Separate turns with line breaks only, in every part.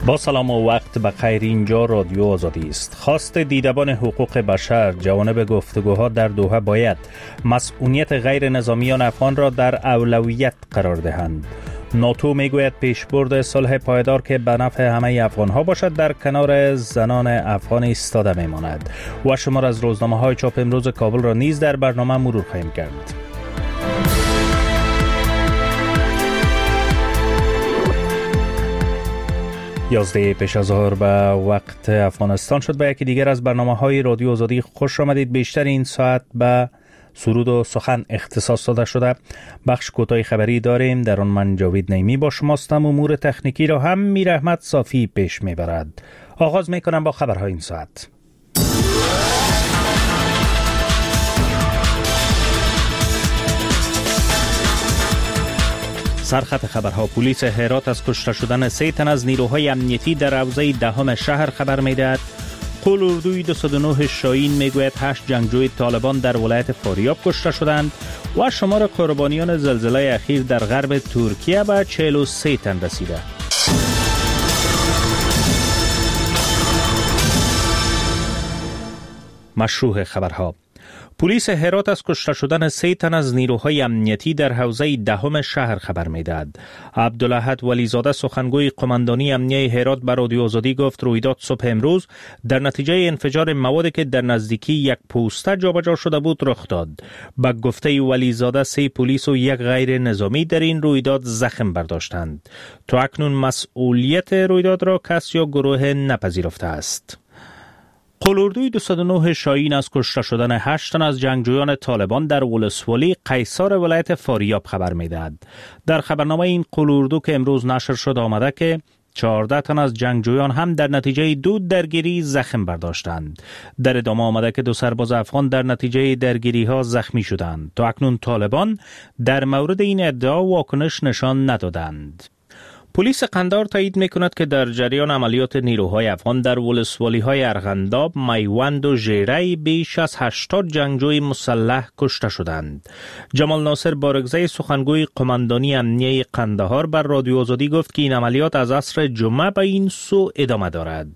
با سلام و وقت بخیر. اینجا رادیو آزادی است. خواست دیدبان حقوق بشر جوانب گفتگوها در دوحه باید مسئولیت غیر نظامیان افغان را در اولویت قرار دهند. ناتو میگوید پیشبرد صلح پایدار که به نفع همه افغانها باشد در کنار زنان افغان ایستاده میماند. و شمار از روزنامه های چاپ امروز کابل را نیز در برنامه مرور خواهیم کرد. 11 پیش از ظهر به وقت افغانستان شد. به یکی دیگر از برنامه‌های رادیو آزادی خوش آمدید. بیشتر این ساعت به سرود و سخن اختصاص داده شده. بخش کوتاه خبری داریم، در آن من جاوید نیمی با شماستم. امور تکنیکی را هم میر احمد صافی پیش میبرد. آغاز میکنم با خبرهای این ساعت. سرخط خبرها: پلیس هرات از کشته شدن 3 تن از نیروهای امنیتی در حوزه دهم شهر خبر میدهد. قول اردوی 209 شاهین میگوید 8 جنگجوی طالبان در ولایت فاریاب کشته شدند و شمار قربانیان زلزله اخیر در غرب ترکیه به 43 تن رسیده. مشروع خبرها: پلیس هرات از کشته شدن 3 تن از نیروهای امنیتی در حوزه دهم شهر خبر میدهد. عبدالاحد ولیزاده سخنگوی قماندانی امنیه هرات به رادیو آزادی گفت رویداد صبح امروز در نتیجه انفجار موادی که در نزدیکی یک پوسته جابجا شده بود رخ داد. به گفته ولیزاده 3 پلیس و 1 غیر نظامی در این رویداد زخم برداشتند. تا اکنون مسئولیت رویداد را کس یا گروه نپذیرفته است. قول اردوی 209 شاهین از کشته شدن 8 تن از جنگجویان طالبان در ولسوالی قیصار ولایت فاریاب خبر می‌دهد. در خبرنامه این قول اردو که امروز نشر شد آمده که 14 تن از جنگجویان هم در نتیجه 2 درگیری زخم برداشتند. در ادامه آمده که 2 سرباز افغان در نتیجه درگیری‌ها زخمی شدند. تا اکنون طالبان در مورد این ادعا واکنش نشان ندادند. پلیس قندهار تایید می‌کند که در جریان عملیات نیروهای افغان در ولسوالی‌های ارغنداب، میوند و ژیره بیش از 80 جنگجوی مسلح کشته شدند. جمال ناصر بارگزی سخنگوی قماندانی امنیه قندهار بر رادیو آزادی گفت که این عملیات از عصر جمعه به این سو ادامه دارد.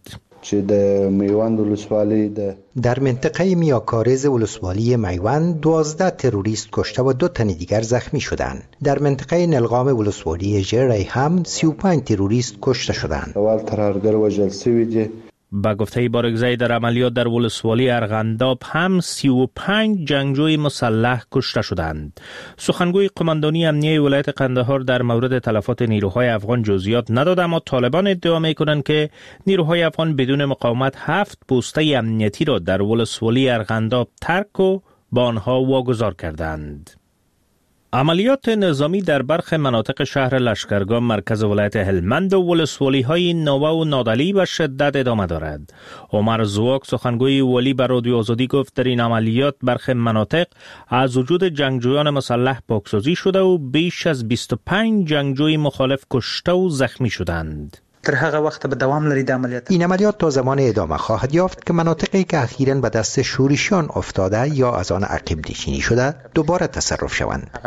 در منطقه میاکارز ولسوالی میوند 12 تروریست کشته و 2 تن دیگر زخمی شدند. در منطقه نلغام ولسوالی ژیره هم 35 تروریست کشته شدند.
با گفته بارگزی در عملیات در ولسوالی ارغنداب هم 35 جنگجوی مسلح کشته شدند. سخنگوی قماندانی امنیه ولایت قندهار در مورد تلفات نیروهای افغان جزئیات نداد، اما طالبان ادعا می‌کنند که نیروهای افغان بدون مقاومت 7 پوسته امنیتی را در ولسوالی ارغنداب ترک و با آنها واگذار کردند. عملیات نظامی در برخی مناطق شهر لشکرگاه مرکز ولایت هلمند و ولسوالی‌های نوه و نادلی به شدت ادامه دارد. عمر زواک سخنگوی ولی بر رادیو آزادی گفت در این عملیات برخی مناطق از وجود جنگجویان مسلح پاکسازی شده و بیش از 25 جنگجوی مخالف کشته و زخمی شدند.
در هغه وخت به دوام لري د عملیات.
این عملیات تا زمان ادامه خواهد یافت که مناطقی که اخیراً به دست شورشیان افتاده یا از آن عقب نشینی شده دوباره تصرف شوند.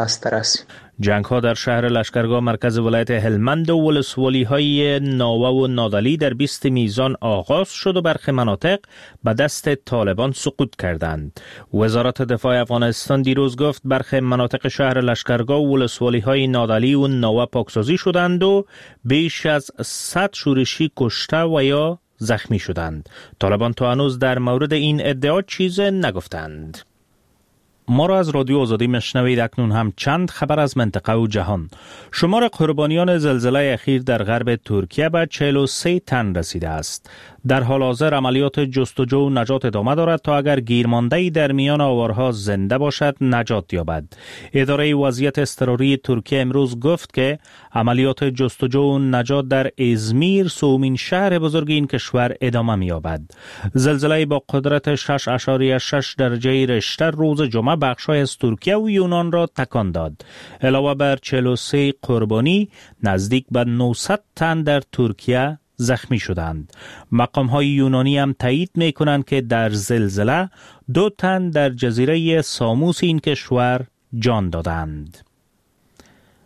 جنگ ها در شهر لشکرگاه مرکز ولایت هلمند و ولسوالی های ناوه و نادلی در 20 میزان آغاز شد و برخی مناطق به دست طالبان سقوط کردند. وزارت دفاع افغانستان دیروز گفت برخی مناطق شهر لشکرگاه و ولسوالی های نادلی و ناوه پاکسازی شدند و بیش از 100 شورشی کشته و یا زخمی شدند. طالبان تا هنوز در مورد این ادعا چیز نگفتند. ما را از رادیو آزادی میشنوید. اکنون هم چند خبر از منطقه و جهان. شمار قربانیان زلزله اخیر در غرب ترکیه به 43 تن رسیده است. در حال حاضر عملیات جستجو و نجات ادامه دارد تا اگر گیرمانده‌ای در میان آوارها زنده باشد نجات یابد. اداره وضعیت اضطراری ترکیه امروز گفت که عملیات جستجو و نجات در ازمیر، سومین شهر بزرگ این کشور، ادامه می‌یابد. زلزله با قدرت 6.6 درجه ریشتر روز جمعه بخش‌های از ترکیه و یونان را تکان داد. علاوه بر 43 قربانی، نزدیک به 900 تن در ترکیه زخمی شدند. مقام‌های یونانی هم تایید می‌کنند که در زلزله 2 تن در جزیره ساموس این کشور جان دادند.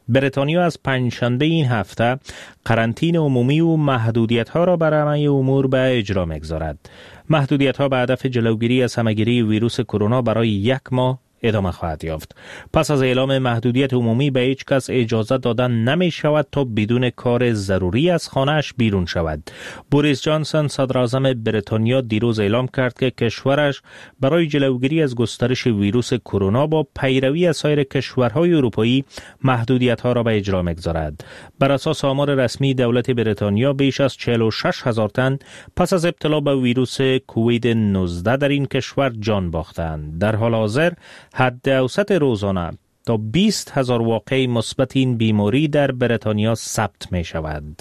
بریتانیا از پنجشنبه این هفته قرنطینه عمومی و محدودیت‌ها را بر همه امور به اجرا می‌گذارد. محدودیت‌ها به هدف جلوگیری از همه‌گیری ویروس کرونا برای 1 ماه ادامه خواهد یافت. پس از اعلام محدودیت عمومی به هیچ کس اجازه دادن نمی شود تا بدون کار ضروری از خانه‌اش بیرون شود. بوریس جانسون صدر اعظم بریتانیا دیروز اعلام کرد که کشورش برای جلوگیری از گسترش ویروس کرونا با پیروی از سایر کشورهای اروپایی محدودیت‌ها را به اجرا می‌گذارد. بر اساس آمار رسمی دولت بریتانیا بیش از 46,000 تن پس از ابتلا به ویروس کووید 19 در این کشور جان باختند. در حال حاضر حد اوسط روزانه تا 20,000 واقعه مثبت این بیماری در بریتانیا ثبت می شود.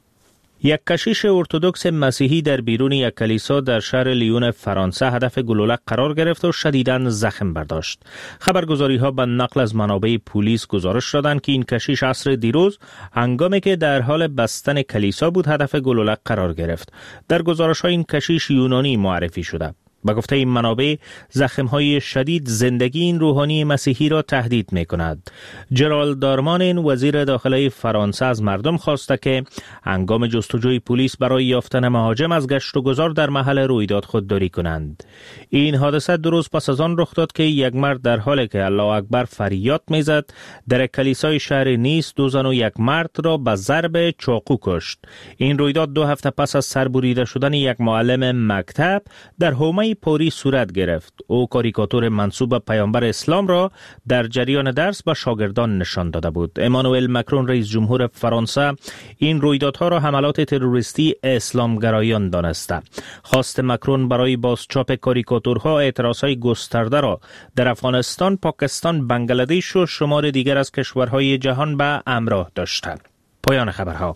یک کشیش ارتدوکس مسیحی در بیرون یک کلیسا در شهر لیون فرانسه هدف گلوله قرار گرفت و شدیداً زخم برداشت. خبرگزاری‌ها به نقل از منابع پلیس گزارش دادند که این کشیش عصر دیروز هنگامی که در حال بستن کلیسا بود هدف گلوله قرار گرفت. در گزارش‌ها این کشیش یونانی معرفی شده. به گفته این منابع زخم‌های شدید زندگی این روحانی مسیحی را تهدید می‌کند. جرالد دارمانین وزیر داخلی فرانسه از مردم خواسته که هنگام جستجوی پلیس برای یافتن مهاجم از گشت و گذار در محل رویداد خودداری کنند. این حادثه 2 روز پس از آن رخ داد که یک مرد در حالی که الله اکبر فریاد می‌زد در کلیسای شهر نیس 2 زن و 1 مرد را به ضرب چاقو کشت. این رویداد 2 هفته پس از سربریده شدن یک معلم مکتب در حومه پاریس صورت گرفت. او کاریکاتور منسوب به پیامبر اسلام را در جریان درس به شاگردان نشان داده بود. امانوئل مکرون رئیس جمهور فرانسه این رویدادها را حملات تروریستی اسلامگرایان دانسته. خواست مکرون برای بازچاپ کاریکاتورها اعتراضهای گسترده را در افغانستان، پاکستان، بنگلادش و شمار دیگر از کشورهای جهان به همراه داشته. پایان خبرها.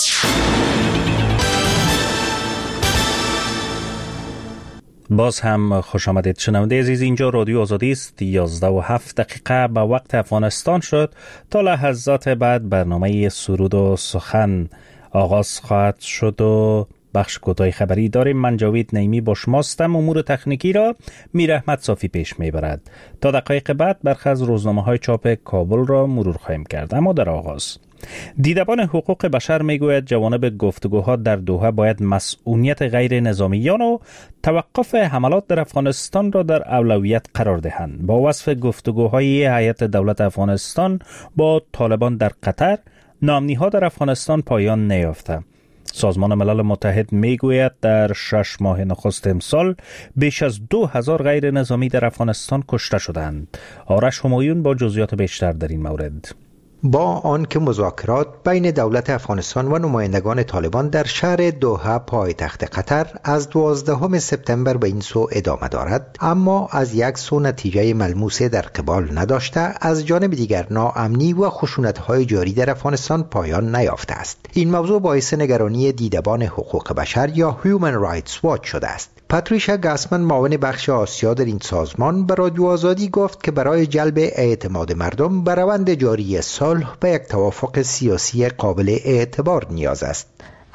باز هم خوش آمدید شنونده عزیز، اینجا رادیو آزادی است. 11:07 به وقت افغانستان شد. تا لحظات بعد برنامه سرود و سخن آغاز خواهد شد و بخش کوتاه خبری داریم. من جاوید نعیمی با شماستم. امور تکنیکی را میر احمد صافی پیش میبرد. تا دقایق بعد برخی از روزنامه‌های چاپ کابل را مرور خواهیم کرد. اما در آغاز دیدبان حقوق بشر میگوید جوانب گفتگوها در دوحه باید مسئولیت غیر نظامیان و توقف حملات در افغانستان را در اولویت قرار دهند. با وصف گفتگوهای هیئت دولت افغانستان با طالبان در قطر، ناامنی‌ها در افغانستان پایان نیافته. سازمان ملل متحد میگوید در 6 ماه نخست امسال بیش از 2000 غیر نظامی در افغانستان کشته شدند. آرش همایون با جزئیات بیشتر در این مورد.
با آنکه مذاکرات بین دولت افغانستان و نمایندگان طالبان در شهر دوحه پایتخت قطر از 12 سپتامبر به این سو ادامه دارد، اما از یک سو نتیجه ملموس در قبال نداشته، از جانب دیگر ناامنی و خشونت‌های جاری در افغانستان پایان نیافته است. این موضوع باعث نگرانی دیدبان حقوق بشر یا Human Rights Watch شده است. پاتریشا گاسمن معاون بخش آسیا در این سازمان به رادیو آزادی گفت که برای جلب اعتماد مردم به روند جاری صلح به یک توافق سیاسی قابل اعتبار نیاز است.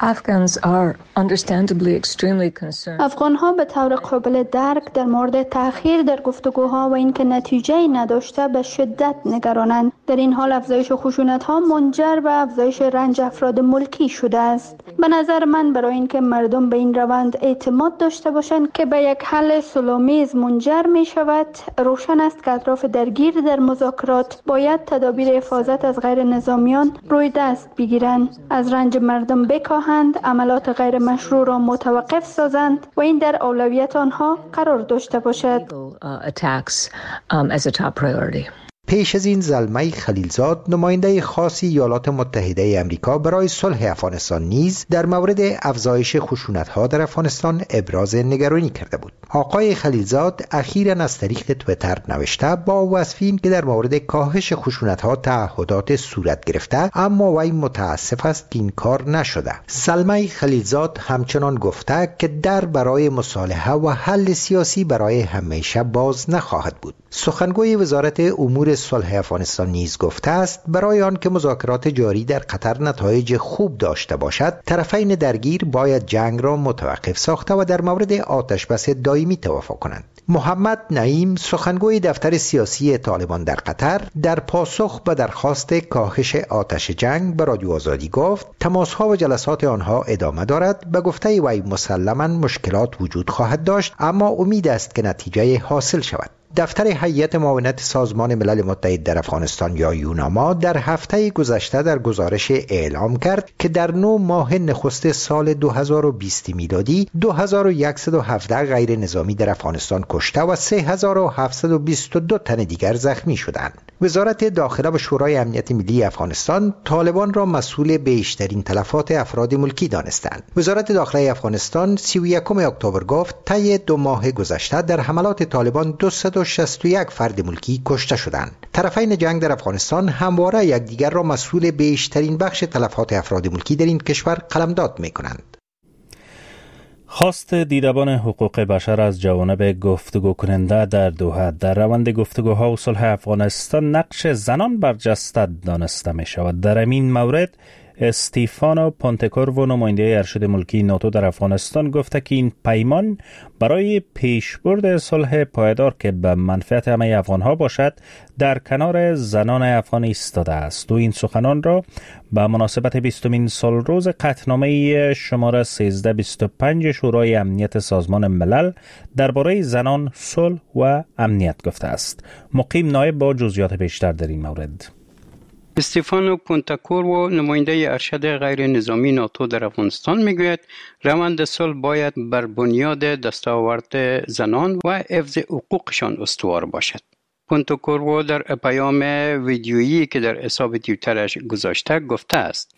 افغان‌ها به طور قابل درک در مورد تأخیر در گفتگوها و اینکه نتیجه‌ای نداشته به شدت نگرانند. در این حال افزایش خشونت‌ها منجر به افزایش رنج افراد ملکی شده است. به نظر من برای اینکه مردم به این روند اعتماد داشته باشند که به یک حل صلح‌آمیز منجر می‌شود، روشن است که اطراف درگیر در مذاکرات باید تدابیر حفاظت از غیر نظامیان روی دست بگیرند، از رنج مردم بکاهند، عملات غیر مشروع را متوقف سازند و این در اولویت آنها قرار داشته باشد.
پیش از این زلمه خلیلزاد، نماینده خاص ایالات متحده آمریکا برای صلح افغانستان نیز در مورد افزایش خشونت‌ها در افغانستان ابراز نگرانی کرده بود. آقای خلیلزاد اخیراً از طریق توییتر نوشته با وصف این که در مورد کاهش خشونت‌ها تعهدات صورت گرفته، اما وی متاسف است که این کار نشده. زلمه خلیلزاد همچنان گفته که در برای مصالحه و حل سیاسی برای همیشه باز نخواهد بود. سخنگوی وزارت امور صلح افغانستان نیز گفته است برای آن که مذاکرات جاری در قطر نتایج خوب داشته باشد، طرفین درگیر باید جنگ را متوقف ساخته و در مورد آتشبس دائمی توافق کنند. محمد نعیم، سخنگوی دفتر سیاسی طالبان در قطر، در پاسخ به درخواست کاهش آتش جنگ به رادیو آزادی گفت تماس‌ها و جلسات آنها ادامه دارد. به گفته وی مسلماً مشکلات وجود خواهد داشت، اما امید است که نتیجه حاصل شود. دفتر هیئت معاونت سازمان ملل متحد در افغانستان یا یوناما در هفته گذشته در گزارش اعلام کرد که در 9 ماه نخست سال 2020 میلادی 2117 غیر نظامی در افغانستان کشته و 3722 تن دیگر زخمی شدند. وزارت داخله و شورای امنیت ملی افغانستان طالبان را مسئول بیشترین تلفات افراد ملکی دانستند. وزارت داخله افغانستان 31 اکتبر گفت طی 2 ماه گذشته در حملات طالبان 261 فرد ملکی کشته شدند. طرفین جنگ در افغانستان همواره یکدیگر را مسئول بیشترین بخش تلفات افراد ملکی در این کشور قلمداد می‌کنند.
خواست دیدبان حقوق بشر از جوانب گفتگو کننده در دوحه در روند گفتگوها و صلح افغانستان نقش زنان برجسته دانسته می شود. در این مورد استیفانو پونتکورو، نماینده ارشد ملکی ناتو در افغانستان، گفته که این پیمان برای پیشبرد صلح پایدار که به منفعت همه افغانها باشد در کنار زنان افغان ایستاده است. و این سخنان را به مناسبت 20مین سالروز قطعنامه شماره 1325 شورای امنیت سازمان ملل درباره زنان، صلح و امنیت گفته است. مقیم نایب با جزئیات بیشتر در این مورد.
استیفانو پونتکورو، نماینده ارشد غیر نظامی ناتو در افغانستان، میگوید روند صلح باید بر بنیاد دستاورد زنان و حفظ حقوقشان استوار باشد. پونتکورو در پیام ویدیویی که در حساب توییترش گذاشته گفته است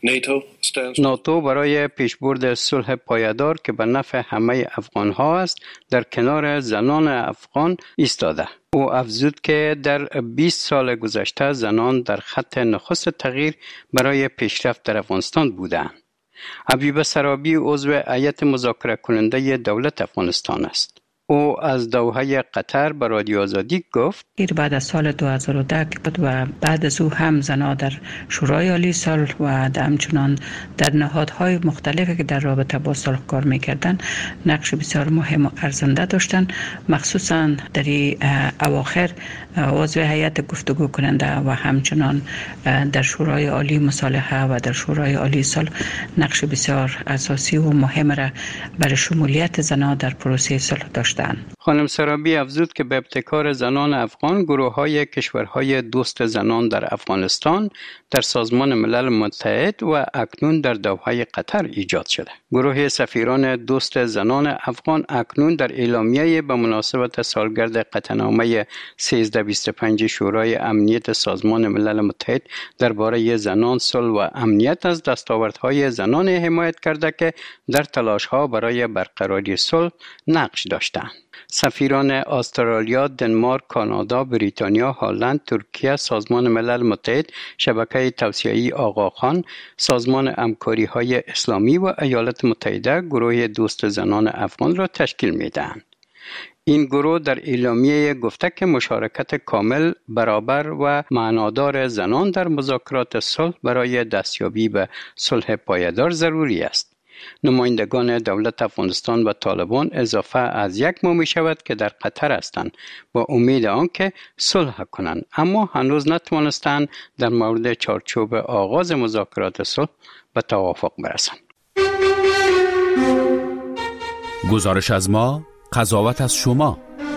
ناتو برای پیشبرد صلح پایدار که به نفع همه افغان‌ها است در کنار زنان افغان ایستاده. او افزود که در 20 سال گذشته زنان در خط نخست تغییر برای پیشرفت در افغانستان بودند. حبیب سرابی عضو هیئت مذاکره کننده دولت افغانستان است. او از دوحه قطر به رادیو آزادی گفت
بعد از سال 2010 بود و بعد از او هم زنان در شورای عالی صلح و همچنان در نهادهای مختلفی که در رابطه با صلح کار می‌کردن نقش بسیار مهم و ارزنده داشتند. مخصوصا در اواخر عضو هیئت گفتگو کننده و همچنان در شورای عالی مصالحه و در شورای عالی صلح نقش بسیار اساسی و مهم را برای شمولیت زنان در پروسه صلح داشتند.
خانم سرابی افزود که به ابتکار زنان افغان گروه‌های کشورهای دوست زنان در افغانستان در سازمان ملل متحد و اکنون در دوحه قطر ایجاد شده. گروه سفیران دوست زنان افغان اکنون در اعلامیه به مناسبت سالگرد قطعنامه 1325 شورای امنیت سازمان ملل متحد درباره زنان، صلح و امنیت از دستاوردهای زنان حمایت کرده که در تلاش‌ها برای برقراری صلح نقش داشتند. سفیران استرالیا، دنمارک، کانادا، بریتانیا، هلند، ترکیه، سازمان ملل متحد، شبکه توسعه‌ای آقاخان، سازمان همکاری‌های اسلامی و ایالات متحده گروه دوست زنان افغان را تشکیل می‌دهند. این گروه در اعلامیه گفته که مشارکت کامل، برابر و معنادار زنان در مذاکرات صلح برای دستیابی به صلح پایدار ضروری است. نمایندگان دولت افغانستان و طالبان اضافه از 1 ماه می شود که در قطر هستند با امید آنکه صلح کنند، اما هنوز نتوانستند در مورد چارچوب آغاز مذاکرات صلح به توافق برسند.
گزارش از ما، قضاوت از شما.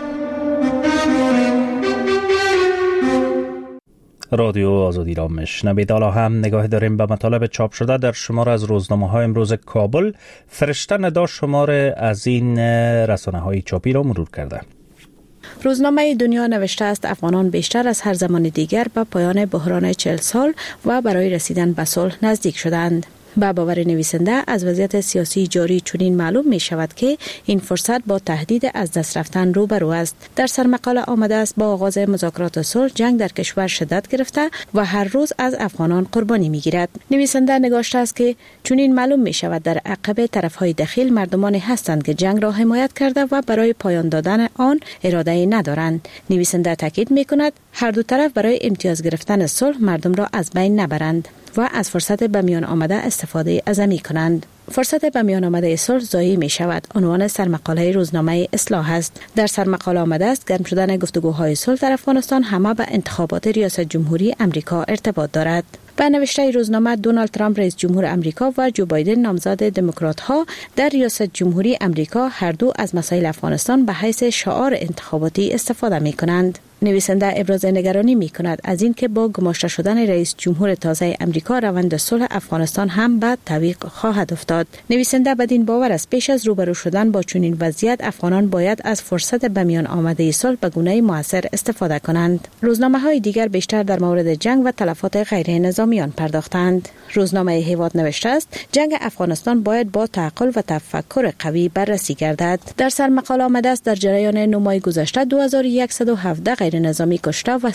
رادیو آزادی را میشنوید. حالا هم نگاه داریم به مطالب چاپ شده در شماره از روزنامه‌های امروز کابل. فرشته ندا شماره از این رسانه‌های چاپی را مرور کرده.
روزنامه دنیا نوشته است افغانان بیشتر از هر زمان دیگر به پایان بحران 40 سال و برای رسیدن به صلح نزدیک شدند. با باور نویسنده از وضعیت سیاسی جاری چنین معلوم می شود که این فرصت با تهدید از دست رفتن روبرو است. در سرمقاله آمده است با آغاز مذاکرات صلح جنگ در کشور شدت گرفته و هر روز از افغانان قربانی می گیرد. نویسنده نگاشته است که چنین معلوم می شود در عقب طرفهای دخیل مردمانی هستند که جنگ را حمایت کرده و برای پایان دادن آن اراده ندارند. نویسنده تاکید می کند هر دو طرف برای امتیاز گرفتن صلح مردم را از بین نبرند و از فرصت به میان آمده استفاده عظمی کنند. فرصت به میان آمده صلح ضایع می شود. عنوان سرمقاله روزنامه اصلاح است. در سرمقاله آمده است گرم شدن گفتگوهای صلح در افغانستان همه به انتخابات ریاست جمهوری امریکا ارتباط دارد. به نوشته روزنامه دونالد ترامپ رئیس جمهور امریکا و جو بایدن نامزد دموکرات ها در ریاست جمهوری امریکا هر دو از مسائل افغانستان به حیث شعار انتخاباتی استفاده می کنند. نویسنده ابراز نگرانی می کند از اینکه با گماشته شدن رئیس جمهور تازه امریکا روند صلح افغانستان هم به تعویق خواهد افتاد. نویسنده بدین باور است پیش از روبرو شدن با چنین وضعیت افغانان باید از فرصت به میان آمده صلح به گونه مؤثر استفاده کنند. روزنامه‌های دیگر بیشتر در مورد جنگ و تلفات غیر نظامیان پرداختند. روزنامه هیواد نوشته است جنگ افغانستان باید با تعقل و تفکر قوی بررسی گردد. در سرمقاله آمده است در جریان 9 ماه گذشته 2117 غیر نظامی کشته و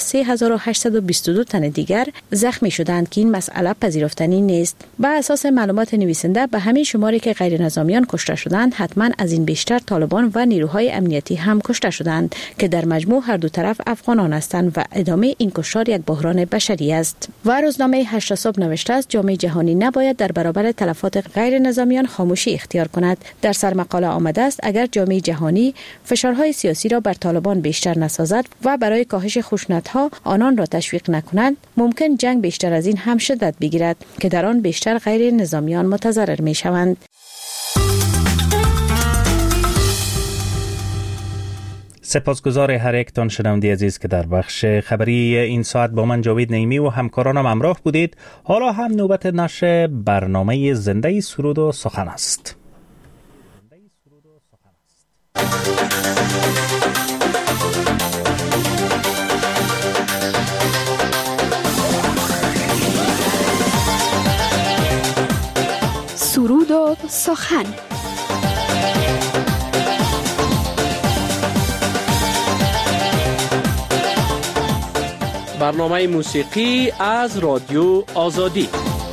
3822 تن دیگر زخمی شدند که این مسئله پذیرفتنی نیست. بر اساس معلومات نویسنده به همین شماری که غیر نظامیان کشته شدند حتما از این بیشتر طالبان و نیروهای امنیتی هم کشته شدند که در مجموع هر دو طرف افغانان هستند و ادامه این کشتار یک بحران بشری است. و روزنامه 8 صبح نوشته است جامعه جهانی نباید در برابر تلفات غیر نظامیان خاموشی اختیار کند. در سرمقاله آمده است اگر جامعه جهانی فشارهای سیاسی را بر طالبان بیشتر نسازد و برای کاهش خشونت‌ها آنان را تشویق نکنند ممکن جنگ بیشتر از این هم شدت بگیرد که در آن بیشتر غیر نظامیان متضرر می‌شوند.
سپاسگزار هر یکتان شنونده عزیز که در بخش خبری این ساعت با من جاوید نعیمی و همکارانم همراه بودید. حالا هم نوبت نشر برنامه زنده سرود و سخن است.
سرود و سخن.
برنامه موسیقی از رادیو آزادی.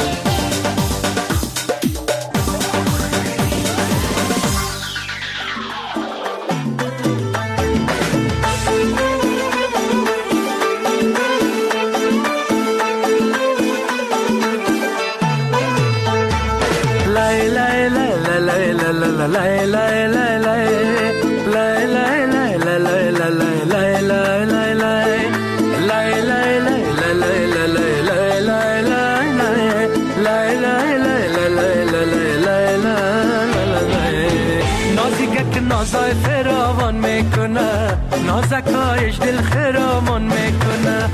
نازای فراوان میکنه نازکایش دل خرامان میکنه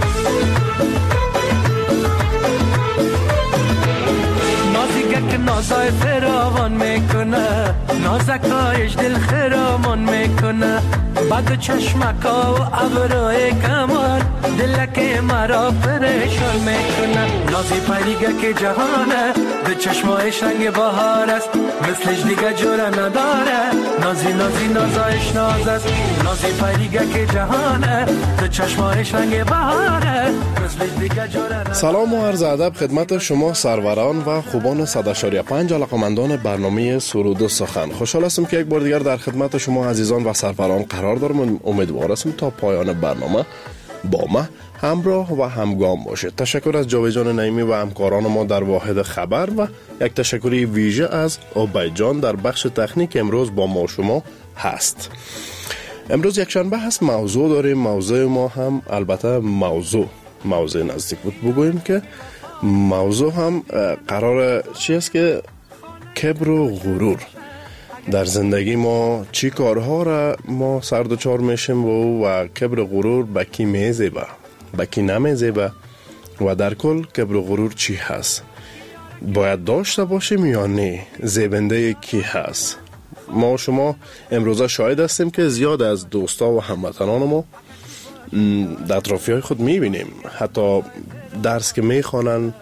نازیگه که نازای فراوان میکنه نازکایش دل خرامان میکنه بعد چشمکا و ابروی کمان دلک مرا پریشان میکنه نازی پریگه که جهانه به چشمایش رنگ بهار است مثلش دیگه جوره نداره نازی نازی نازایش ناز است نازی پریگه که جهانه به چشمایش رنگ بهاره مثلش دیگه جوره نداره.
سلام و عرض ادب خدمت شما سروران و خوبان 100.5 علاقمندان برنامه سرود و سخن. خوشحال هستم که یک بار دیگر در خدمت شما عزیزان و سروران قرار دارم. امیدوار هستم تا پایان برنامه با ما همراه و همگام باشید. تشکر از جاوید جان نعیمی و همکاران ما در واحد خبر و یک تشکری ویژه از عبید جان در بخش تکنیک امروز با ما شما هست. امروز یک شنبه هست، موضوع داریم. موضوع ما هم البته موضوع نزدیک بود بگوییم که موضوع هم قرار چی است که کبر و غرور در زندگی ما چی کارها را ما سردوچار میشیم و کبر و غرور به کی میزیبه به کی نمیزیبه و در کل کبر و غرور چی هست، باید داشته باشیم یا نه، زیبنده کی هست. ما شما امروزه شاهد هستیم که زیاد از دوستا و هموطنان ما در اطرافیای خود میبینیم حتی درس که میخوانن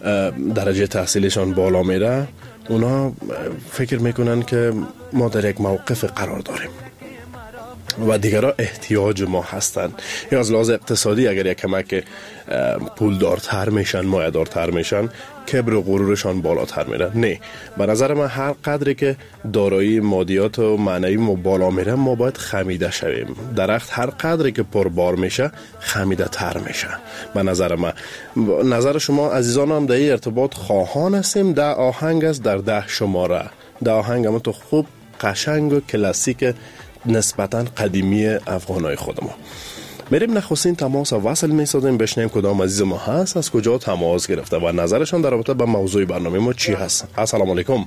درجه تحصیلشان بالا میره، اونا فکر میکنن که ما در یک موقف قرار داریم و دیگرها احتیاج ما هستن، یا از لحاظ اقتصادی اگر یک کمک پولدارتر میشن، مایه‌دارتر میشن، کبر و غرورشان بالاتر میره. نه، به نظر من هر قدری که دارایی مادیات و معنوی ما بالا میره، ما باید خمیده شویم. درخت هر قدری که پربار میشه خمیده تر میشه. به نظر من، نظر شما عزیزان هم در این ارتباط خواهان هستیم. 10 آهنگ است در 10 شماره. 10 آهنگ هم تو خوب قشنگ و کلاسیک نسبتاً قدیمی افغانای خود ما. میریم نخستین تماس وصل میسازیم، بشنیم کدام عزیز ما هست، از کجا تماس گرفته و نظرشان در رابطه با موضوع برنامه ما چی هست. السلام علیکم.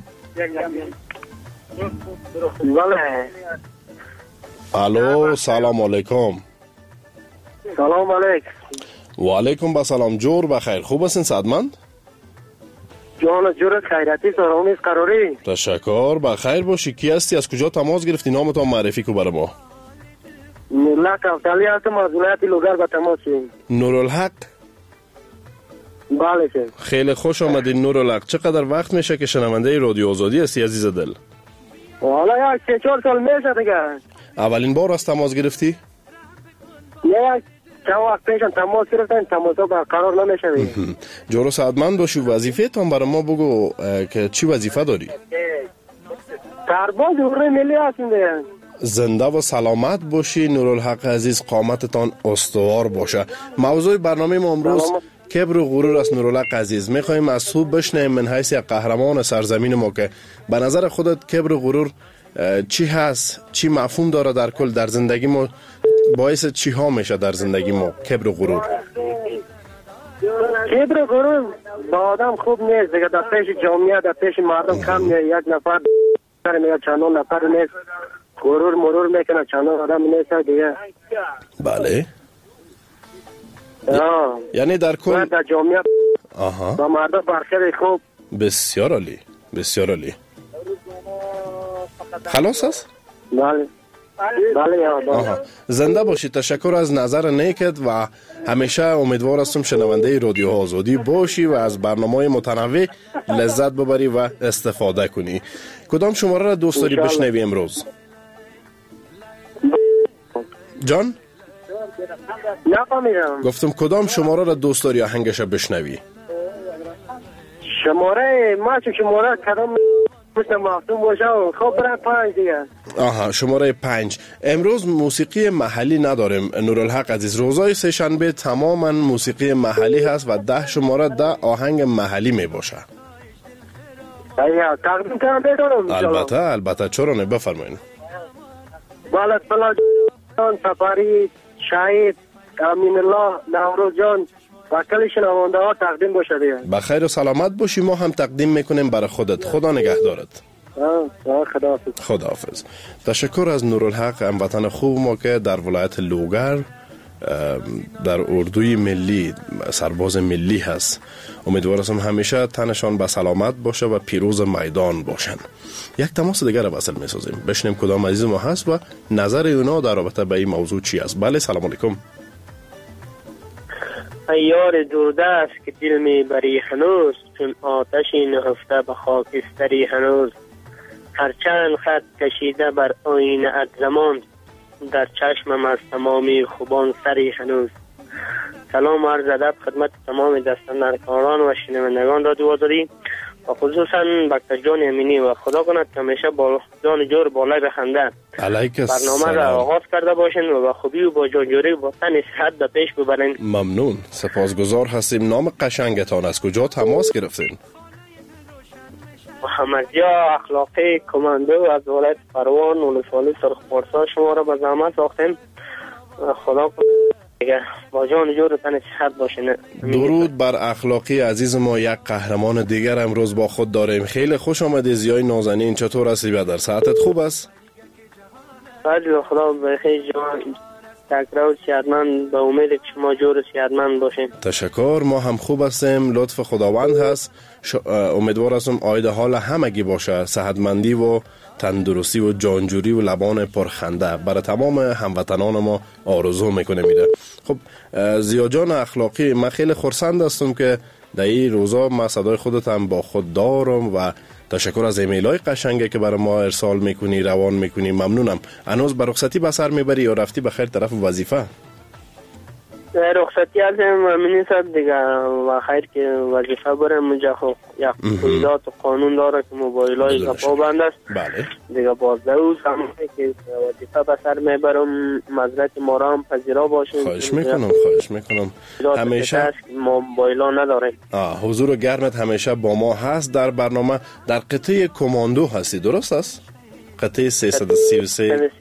الو، سلام علیکم.
سلام علیکم.
و علیکم با سلام. جور بخیر، خوب هستین صدمند؟
جان جور خیراتی سرامیز قراری.
تشکر، بخیر باشی. کی هستی، از کجا تماس گرفتی، نام تو معرفی کو برای ما.
نورالحق افتالی هستم از ولایت لوگر به تماس.
نورالحق؟
بله که.
خیلی خوش آمدین نورالحق. چقدر وقت میشه که شنونده رادیو آزادی هستی عزیز دل؟
حالا یک 3-4 سال میشه دیگه.
اولین بار از تماس گرفتی؟
نه، چند وقت پیشم تماس گرفتن، تماسا برقرار نمیشه دیگه.
جورو سعدمند باشی. وظیفه تان برای ما بگو که چی وظیفه داری؟
سرباز حرمه ملی هستیم دیگه.
زنده و سلامت باشی نورالحق عزیز، قامتتان استوار باشه. موضوع برنامه ما امروز کبر و غرور است نورالحق عزیز. میخوایم از تو بشنیم من حیث یک قهرمان سرزمین ما که به نظر خودت کبر و غرور چی هست، چی مفهوم داره در کل در زندگی ما، باعث چی ها میشه در زندگی ما کبر و غرور؟
کبر و غرور با آدم خوب نیست دیگه، در پیش جامعه، در پیش مردم کم نیست. یک نفر یا چندان نفر نیست، غرور مرور میکنه، چندان آدم نیست دیگه.
بله. یعنی در کل
در جامعه با مردم برخیر خوب.
بسیار عالی، بسیار عالی. خلاص است؟
بله. بله.
زنده باشید. تشکر از نظر نیکت و همیشه امیدوار هستم شنونده رادیو آزادی باشی و از برنامه‌های متنوع لذت ببری و استفاده کنی. کدام شماره را دوست داری بشنوی امروز؟ جان؟
نفهمیدم.
گفتم کدام شماره را دوست داری آهنگش بشنوی؟
شماره ما چه شماره کدام مفتون باشه خب برای 5 دیگه.
شماره 5. امروز موسیقی محلی نداریم نورالحق عزیز. روزای سه شنبه تماما موسیقی محلی هست و 10 شماره 10 آهنگ محلی می باشه.
تقدیم کنم بدونم.
البته چرا نه، بفرمایید.
بالت فلاجان، سفاری، شهید، امین الله، نوروز جان و کلی شنونده ها تقدیم باشه دیگه.
بخیر و سلامت باشی. ما هم تقدیم میکنیم برای خودت. خدا نگهدارت.
خداحافظ.
خداحافظ. تشکر از نورالحق، هموطن خوب ما که در ولایت لوگر در اردوی ملی سرباز ملی هست. امیدوارم همیشه تنشان به سلامت باشه و پیروز میدان باشن. یک تماس دیگر را وصل میسازیم، بشنیم کدام عزیز ما هست و نظر اونا در رابطه با این موضوع چی است. بله، سلام علیکم.
یار دوردست که دل می بری هنوز، چون آتشی نهفته به خاکستری هنوز. هر چند خط کشیده بر آینه ات زمان، در چشمم از تمامی خوبان سری هنوز. سلام عرض ادب خدمت تمام دستاندرکاران و شنوندگان رادیو آزادی و خصوصا بکتر جان امینی و خدا کند که همیشه با جان جور بالای بخنده برنامه را آغاز کرده باشین و خوبی و با جانجوری و تن صحت به پیش ببرین.
ممنون، سپاسگزار هستیم. نام قشنگتان از کجا تماس گرفتین؟
محمدیا اخلاقی کماندو از ولایت پروان ولسوالی سرخپارسا شما را به زحمت ساختیم. خدا کنه با جان جور تن صحت باشین.
درود بر اخلاقی عزیز ما. یک قهرمان دیگر امروز با خود داریم. خیلی خوش آمدی زیای نازنین. چطور هستی برادر؟ صحتت خوب است؟
بله خدا بخیر جان. تکرار صحتمند، به امید که شما جور صحتمند باشین.
تشکر، ما هم خوب هستیم، لطف خداوند هست. امیدوار هستم آید حال همگی باشه، صحتمندی و تندرستی و جانجوری و لبان پرخنده برای تمام هموطنان ما آرزو میکنه میره. خب زیاد جان اخلاقی، من خیلی خرسند هستم که در این روزا ما صدای خودت هم با خود دارم و تشکر از ایمیلای قشنگه که برای ما ارسال میکنی، روان میکنی. ممنونم. هنوز به رخصتی به سر میبری یا رفتی بخیر طرف وظیفه؟
رخصتی هستم نیست دیگه و خیر که وظیفه برم اونجا. خب یک قیدات و قانون داره که موبایل های پابند است.
بله
دیگه باز دوز همه که وظیفه به سر میبرم مزرعت ما را هم پذیرا باشیم.
خواهش میکنم همیشه
ما موبایل ها نداره.
حضور گرمت همیشه با ما هست در برنامه. در قطعه کماندو هستی درست است؟ قطعه 333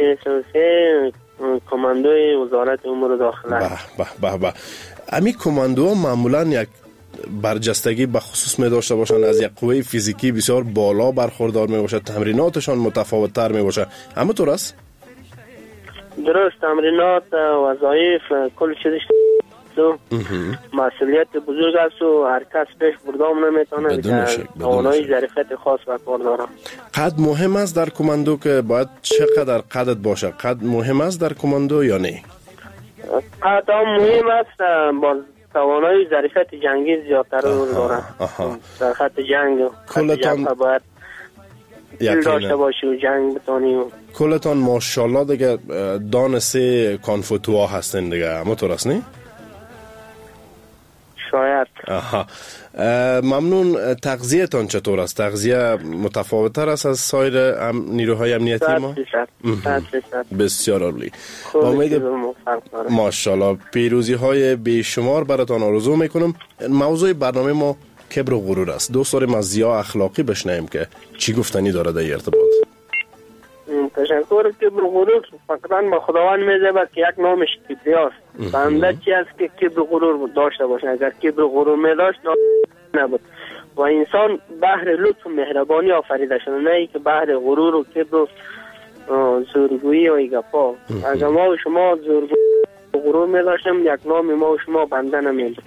کماندوی وزارت امور داخله.
به امی کماندوها معمولا یک برجستگی به خصوص می داشته باشند، از یک قوه فیزیکی بسیار بالا برخوردار می باشد، تمریناتشان متفاوت تر می باشد. همه طور است؟
درست، تمرینات، وظایف، کل چیزش مسئولیت بزرگ است و هر کس پیش بردام نمیتونه که توانایی ظرفیت خاص و کار داره.
قد مهم است در کماندو که باید چقدر قدت باشه؟ قد مهم است در کماندو یا نه؟
قد مهم است، با توانایی ظرفیت جنگی زیادتر داره. در خط جنگ
کلتان
باید دل داشته باشی و جنگ بتانی.
کلتان ماشاءالله دیگه دان سه کانفوتوا هستن دیگه، همه طور است نه؟
شاید.
ممنون. تغذیه‌تان چطور است؟ تغذیه متفاوت‌تر است از سایر نیروهای امنیتی ما؟ بسیار عالی. امید ماشاءالله پیروزی‌های بیشمار براتان آرزو میکنم. موضوع برنامه ما کبر و غرور است. دوست داریم از ضیا اخلاقی بشنویم که چی گفتنی داره در ارتباط.
تشکر. کبر و غرور فقط به خداوند می‌زبد که یک نامش کبریاست. بنده چی است که کبر و غرور داشته باشه؟ اگر کبر و غرور می‌داشت نبود و انسان بحر لطف و مهربانی آفریده شده، نه ای که بحر غرور و کبر و زورگویی و ایگپا. اگر ما و شما زورگویی و غرور می‌داشتیم یک نام ما و شما بنده نمی‌بود.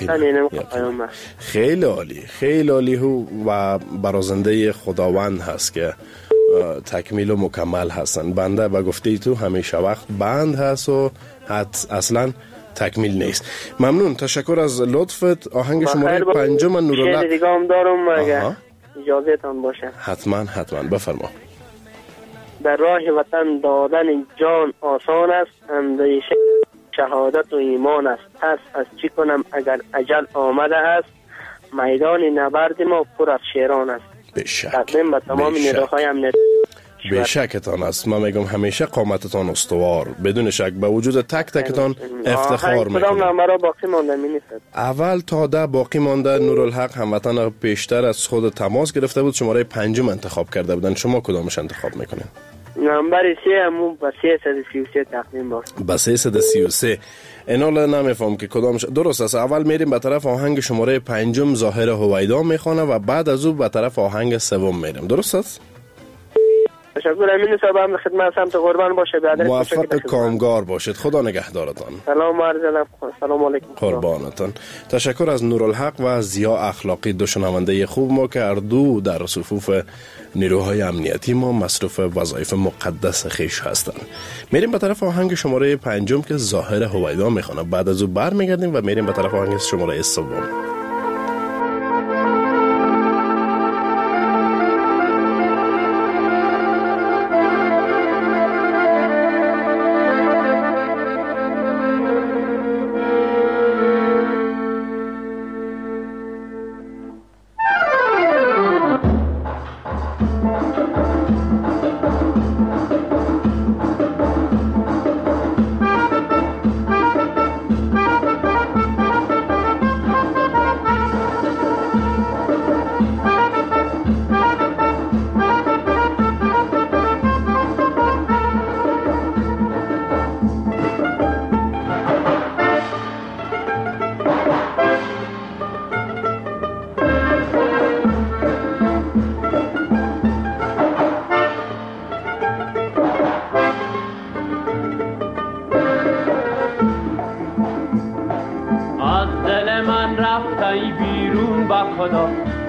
خیلی عالی و برازنده خداوند هست که تکمیل و مکمل هستن. بنده و گفته تو همیشه وقت بند هست و اصلا تکمیل نیست. ممنون، تشکر از لطفت. آهنگ شماره 5 نورالحق.
شعر دیگه هم دارم اگر اجازه تان باشه.
حتما بفرما.
در راه وطن دادن جان آسان است، اندیشه شهادت و ایمان است. پس از چی کنم اگر اجل آمده است، میدان نبرد ما پر از شیران است. تقدیم به تمام نیروهای امنیتی.
بیشکتان است. من میگم همیشه قامتتان استوار، بدون شک به وجود تک تکتان افتخار میکنم.
کدام نمبر باقی مانده می‌نیست؟
اول تا 10 باقی مانده. نورالحق هموطن پیشتر از خود تماس گرفته بود، شماره 5 انتخاب کرده بودن. شما کدامش انتخاب میکنین؟
نمبر 3 همون با 333 تقدیم باشه.
با 333. اینا نمیفهم که کدامش درست است. اول میریم به طرف آهنگ شماره 5 ظاهر هویدا میخوانه و بعد از او به طرف آهنگ 3 میریم. درست است؟
تشکر. امین صاحب هم خدمت سمت قربان باشه.
موفق کامگار باشید. خدا نگهدارتان.
سلام عرض ادب. سلام علیکم.
قربانتان. تشکر از نورالحق و ضیا اخلاقی، دو شنونده خوب ما که هر دو در صفوف نیروهای امنیتی ما مصروف وظایف مقدس خیش هستند. میریم به طرف آهنگ شماره 5 که ظاهر هویدا میخوانه. بعد از او برمیگردیم و میریم به طرف آهنگ شماره 3.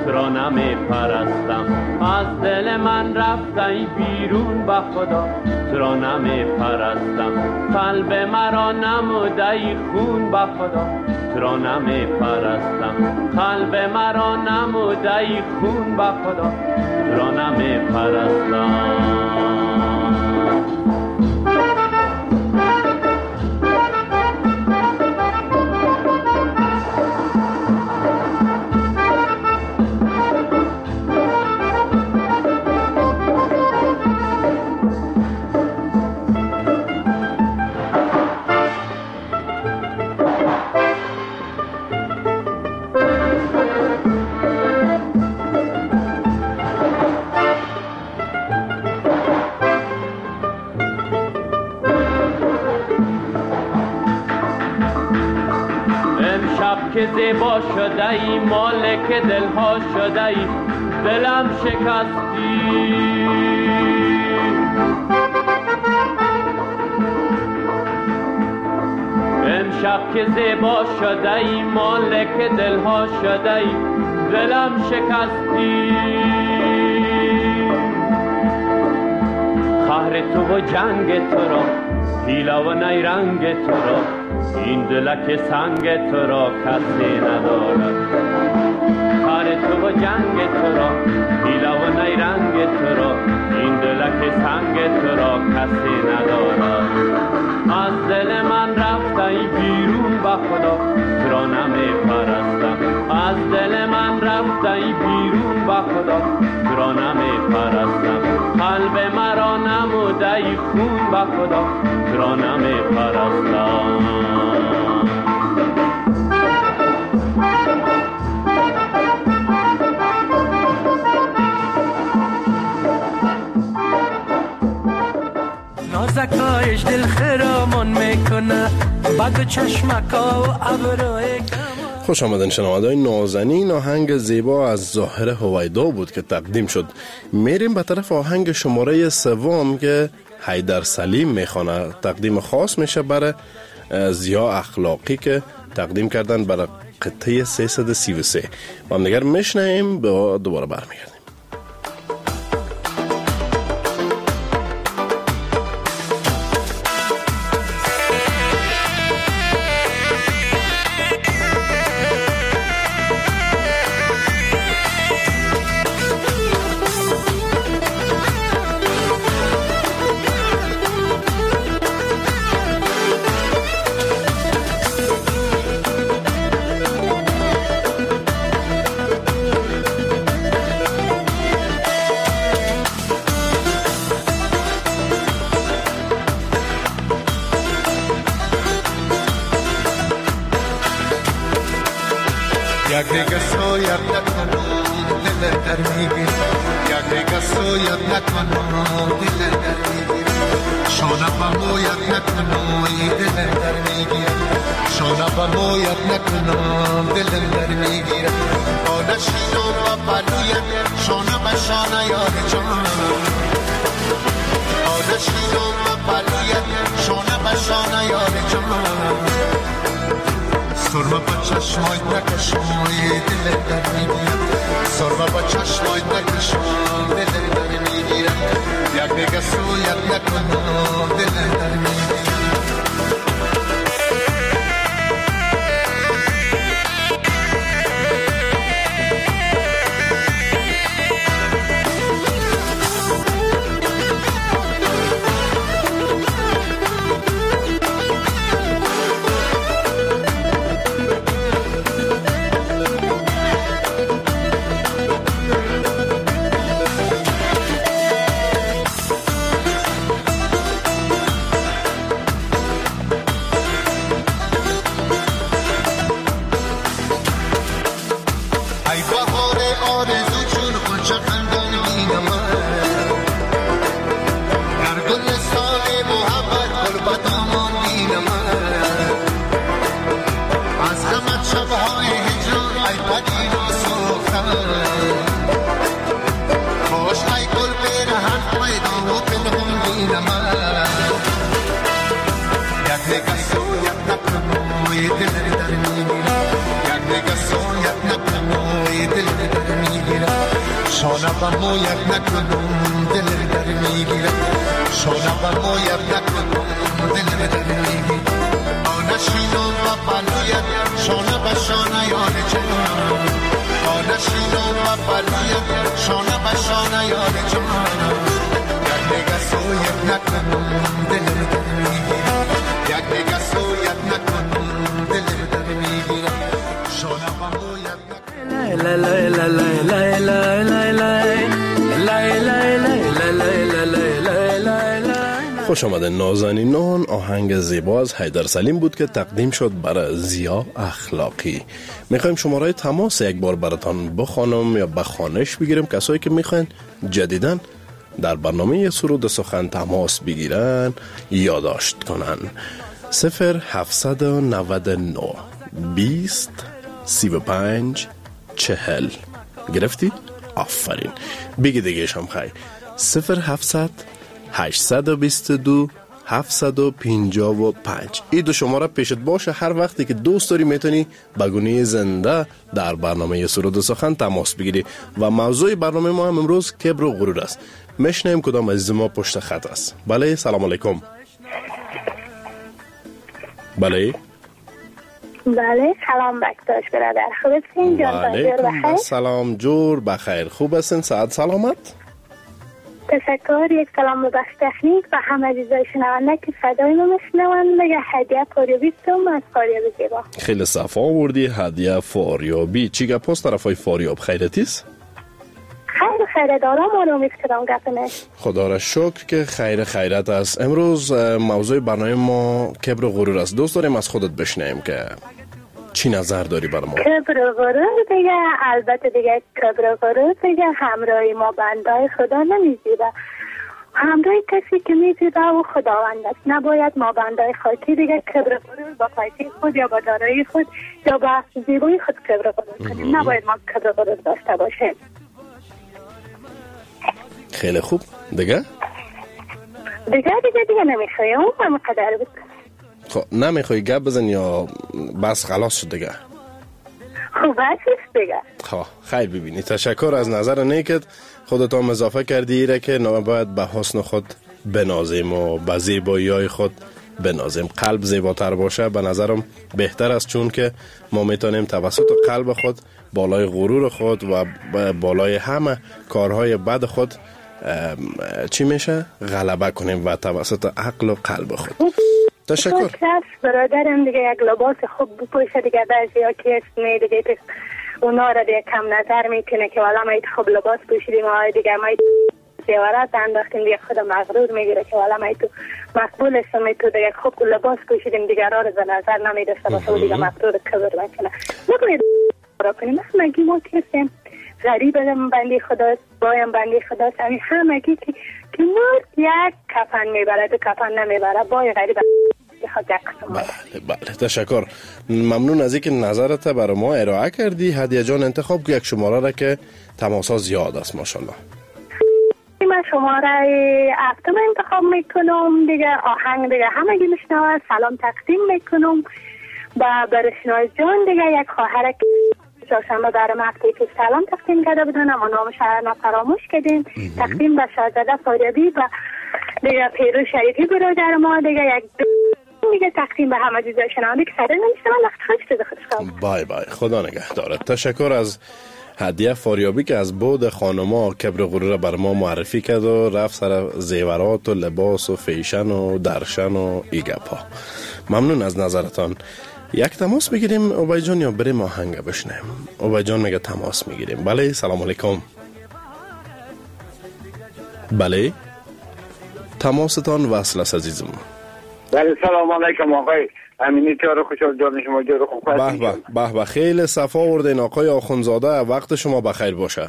تو را نمی پرستم. از دل من رفتی بیرون به خدا، تو را نمی پرستم. قلب مرا نموده خون به خدا، تو را نمی پرستم. قلب مرا نموده خون به خدا، تو را نمی پرستم. که زیبا شده ای، مالک دلها شده ای، دلم شکستی. امشب که زیبا شده ای، مالک دلها شده ای، دلم شکستی. قهر تو و جنگ تو را، حیله و نیرنگ تو را، این دلک سنگ تو را کسی ندارد. قهر تو و جنگ تو را، حیله و نیرنگ تو را، این دلک سنگ تو را کسی ندارد. از دل من رفتی بیرون به خدا، تو را نمی پرستم. از دل من رفتی بیرون به خدا، تو را نمی پرستم. قلب مرا نموده خون به خدا، تو را نمی پرستم.
نازکایش دل خرامان میکنه، بد چشمکا و ابروی.
خوش آمدن شنوندگان نازنین. آهنگ زیبا از ظاهر هویدا بود که تقدیم شد. میریم به طرف آهنگ شماره سوم که حیدر سلیم میخوانه. تقدیم خاص میشه برای ضیا اخلاقی که تقدیم کردن برای قطعه 333. با هم دیگر میشنیم، دوباره برمیگردیم.
دل در میگیرم، یک نگاه سویت نکنم، دل در میگیرم. شانه به مویت نکنم دل در میگیره شانه به مویت نکنم دل در میگیره آنشینم و بلویت شانه به شانه یار جانم آنشینم و بلویت شانه به شانه یار جانم یک دیگه سویت نکنم دل در میگیره یک دیگه سویت نکنم دل در میگیره شانه به مویت
لا لا لا لا لا لا لا
خوش آمده نازنینان. آهنگ زیبا از حیدر سلیم بود که تقدیم شد برای زیا اخلاقی. میخوایم شماره تماس یک بار براتان بخوانم یا بخوانش بگیریم. کسایی که میخواین جدیدن در برنامه سرود سخن تماس بگیرن یادداشت کنن 0799 20 35 40. گرفتی؟ آفرین. بگی دیگهش هم خیلی 0700 822 755. این دو شماره پیشت باشه. هر وقتی که دوست داری میتونی بگونه زنده در برنامه سرود سخن تماس بگیری. و موضوع برنامه ما هم امروز کبر و غرور است. میشنیم کدام عزیز ما پشت خط است. بله سلام علیکم.
بله سلام بکتاش برادر. خوب هستین جان؟
بله سلام جور بخیر. خوب هستین؟ صحت سلامت؟
تشکر. یک سلام به بخش تکنیک و همه عزیزای شنونده که صدای ما میشنون. بگه هدیه فاریابی توم از فاریابی زیبا.
خیلی صفا آوردی هدیه فاریابی. چی گپ است طرفای فاریاب؟ خیرتیست؟
خیر دارم و امید کردم گپنه.
خدا را شکر که خیرت است. امروز موضوع برنامه ما کبر و غرور است. دوست داریم از خودت بشنویم که چی نظر داری برای ما؟
کبر و غرور دیگه البته دیگه کبر و غرور دیگه همراهی ما بندای خدا نمیزیده. همراهی کسی که میزیده و خداوند است. نباید ما بندای خاکی دیگه کبر و غرور با خاکی خود یا با دارایی خود یا با زیبایی خود کبر و غرور کنیم. نباید ما کبر و غرور داشته باشیم.
خیلی خوب. دیگه
نمیخوایم هم قدر بود.
خب نمیخوای گپ بزن یا بس خلاص شد دیگه؟
خوب هستیست دیگه.
خب خیر ببینی. تشکر از نظر نیکت. خودت هم اضافه کردی ایره که باید به حسن خود بنازیم و به زیبایی های خود بنازیم. قلب زیباتر باشه به نظرم بهتر است، چون که ما میتونیم توسط قلب خود بالای غرور خود و بالای همه کارهای بد خود چی میشه؟ غلبه کنیم و توسط عقل و قلب خود. تشکر.
برادرم دیگه یک لباس خوب بپوشه دیگه بعضی ها که اسمی دیگه اونا را دیگه کم نظر میکنه که والا ما خوب لباس پوشیدیم و دیگه ما زیورات انداختیم دیگه خود مغرور میگیره که والا ما تو مقبول هستم تو دیگه خوب لباس پوشیدیم دیگه را به نظر نمیدسته باشه دیگه مغرور کبر میکنه. نباید را کنیم. همگی ما کسیم غریب هم بندی خداست، بایم بندی خداست. همگی که مرد یک کفن میبره دو کفن نمیبره. بای غریب
بله تشکر. ممنون از اینکه نظرت برای ما ارائه کردی. هدیه جان انتخاب که یک شماره را که تماسا زیاد است ماشاءالله.
من شماره هفتم انتخاب میکنم دیگه. آهنگ دیگه همگی میشنوه. سلام تقدیم میکنم با برشنای جان دیگه. یک خواهر که چهارشنبه برام هفته پیش سلام تقدیم کرده بودن اما نام شهر فراموش کردیم. تقدیم به شاهزاده فاریابی و دیگه پیرو شریفی برادر ما دیگه. یک دیگه تقدیم به همه عزیزای شنونده که صدای نمیشنون. وقت خودش
بای خدا نگهدارت. تشکر از هدیه فاریابی که از بود خانما کبر و غرور بر ما معرفی کرد و رفت سر زیورات و لباس و فیشن و درشن و ایگپا. ممنون از نظرتان. یک تماس بگیریم اوبای جان یا بریم آهنگ بشنیم؟ اوبای جان میگه تماس میگیریم. بله سلام علیکم. بله تماستان وصل است عزیزم.
بله سلام علیکم آقای امینی تیار خوشحال جان شما جور خوب هستید؟
به خیلی صفا آوردین آقای آخوندزاده. وقت شما بخیر باشه.